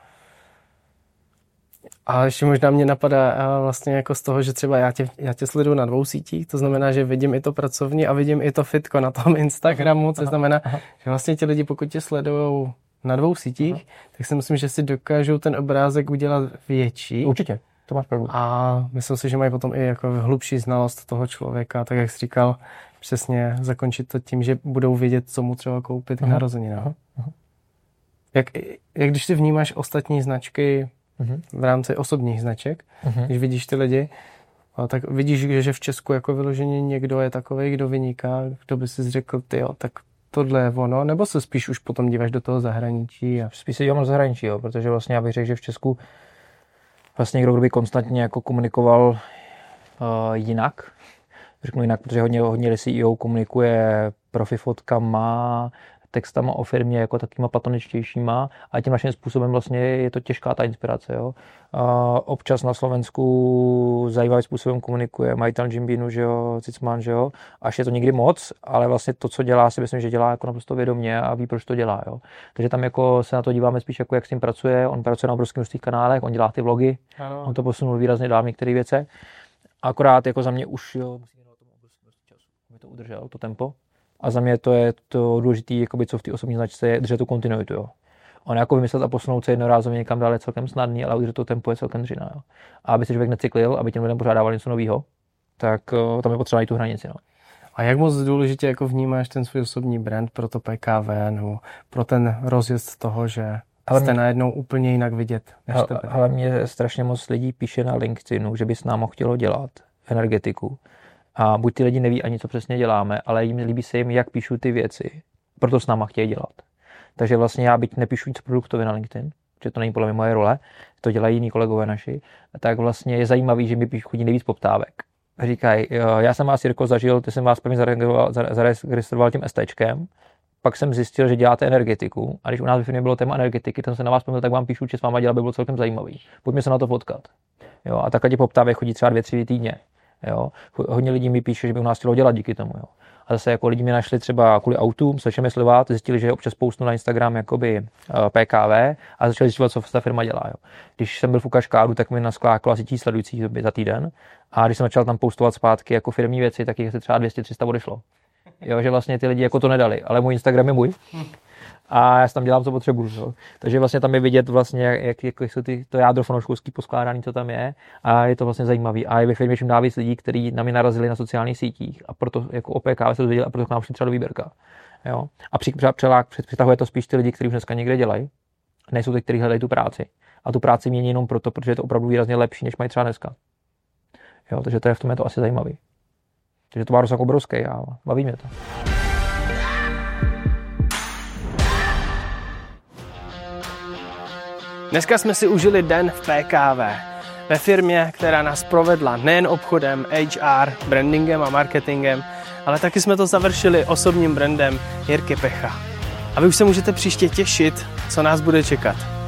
a ještě možná mě napadá vlastně jako z toho, že třeba já tě, já tě sleduju na dvou sítích, to znamená, že vidím i to pracovní a vidím i to fitko na tom Instagramu, což znamená, aha. že vlastně ti lidi, pokud tě sledujou na dvou sítích, aha. tak si myslím, že si dokážou ten obrázek udělat větší.
Určitě, to máš pravdu.
A myslím si, že mají potom i jako hlubší znalost toho člověka, tak jak jsi říkal, přesně zakončit to tím, že budou vědět, co mu třeba koupit k narozeninám. Jak, jak když ty vnímáš ostatní značky uh-huh. v rámci osobních značek, uh-huh. když vidíš ty lidi, tak vidíš, že v Česku jako vyloženě někdo je takovej, kdo vyniká, kdo by si řekl, tyjo, tak tohle je ono, nebo se spíš už potom díváš do toho zahraničí? A...
Spíš se dívám do zahraničí, jo, protože vlastně já bych řekl, že v Česku vlastně někdo, kdo by konstantně jako komunikoval uh, jinak, řeknu jinak, protože hodně, hodně C E O komunikuje profi fotkama, textama o firmě jako takýma platoničtějšíma a tím naším způsobem vlastně je to těžká ta inspirace. Jo. A občas na Slovensku zajímavým způsobem komunikuje majitel Jim Beanu, že jo, Cicman, že jo, až je to někdy moc, ale vlastně to, co dělá, si myslím, že dělá jako naprosto vědomě a ví, proč to dělá. Jo. Takže tam jako se na to díváme spíš jako jak s tím pracuje, on pracuje na obrovských množství kanálech, on dělá ty vlogy, ano. On to posunul výrazně dál v některých věcech. Akorát jako za mě už jo, musím na tom obrovský množství času, aby to udržel, to tempo. A za mě to je to důležité, jakoby, co v té osobní značce je, držet tu kontinuitu. Jo. On jako vymyslet a posunout se jednorázově někam dál je celkem snadný, ale udržet to tempo je celkem dřina. Jo. A aby se člověk necyklil, aby těm lidem pořád dával něco nového, tak uh, tam je potřeba i tu hranici. No.
A jak moc důležitě jako vnímáš ten svůj osobní brand pro to P K V nebo pro ten rozjezd toho, že ale jste mě, najednou úplně jinak vidět než
ale,
tebe?
Ale mě strašně moc lidí píše na LinkedInu, že by s námi chtělo dělat energetiku. A buď ty lidi neví ani, co přesně děláme, ale jim líbí se jim, jak píšu ty věci. Proto s náma chtějí dělat. Takže vlastně já byť nepíšu nic produktově na LinkedIn, že to není podle mě moje role, to dělají jiní kolegové naši, tak vlastně je zajímavý, že mi chodí nejvíc poptávek. Říkají, já jsem vás, Jirko, zažil, ty jsem vás první zaregistroval tím STčkem, pak jsem zjistil, že děláte energetiku a když u nás ve firmě bylo téma energetiky, tam se na vás pomyl, tak vám píšu, že s váma dělat by bylo celkem zajímavý. Pojďme se na to potkat. Jo, a takhle ti poptávek chodí třeba dvě, tři týdně. Jo. Hodně lidí mi píše, že by u nás chtělo dělat díky tomu. Jo. A zase jako lidi mi našli třeba kvůli autům, začali sledovat, zjistili, že občas postnu na Instagram jakoby P K V a začali zjistit, co ta firma dělá. Jo. Když jsem byl v Ukaškádu, tak mi naskláklo asi tisíc sledujících za týden a když jsem začal tam postovat zpátky jako firmní věci, tak jich se třeba dvě stě tři sta odešlo. Jo, že vlastně ty lidi jako to nedali, ale můj Instagram je můj. A já si tam dělám, co potřebuju. Jo. Takže vlastně tam je vidět vlastně, jak, jak jsou ty, to jádro fanouškovský poskládaný, co tam je. A je to vlastně zajímavý. A je ve firmě čím dál víc lidí, kteří na mě narazili na sociálních sítích. A proto jako o P K se dozvěděli a proto k nám šli třeba do výběrka. Jo. A při, přelák, přitahuje to spíš ty lidi, kteří už dneska někde dělají. Nejsou ty, kteří hledají tu práci. A tu práci mění jenom proto, protože je to opravdu výrazně lepší, než mají třeba dneska. Jo, takže to je v tom je to asi zajímavý. Takže to má rozsah obrovský a baví mě to.
Dneska jsme si užili den v P K V. Ve firmě, která nás provedla nejen obchodem, H R, brandingem a marketingem, ale taky jsme to završili osobním brandem Jirky Pecha. A vy už se můžete příště těšit, co nás bude čekat.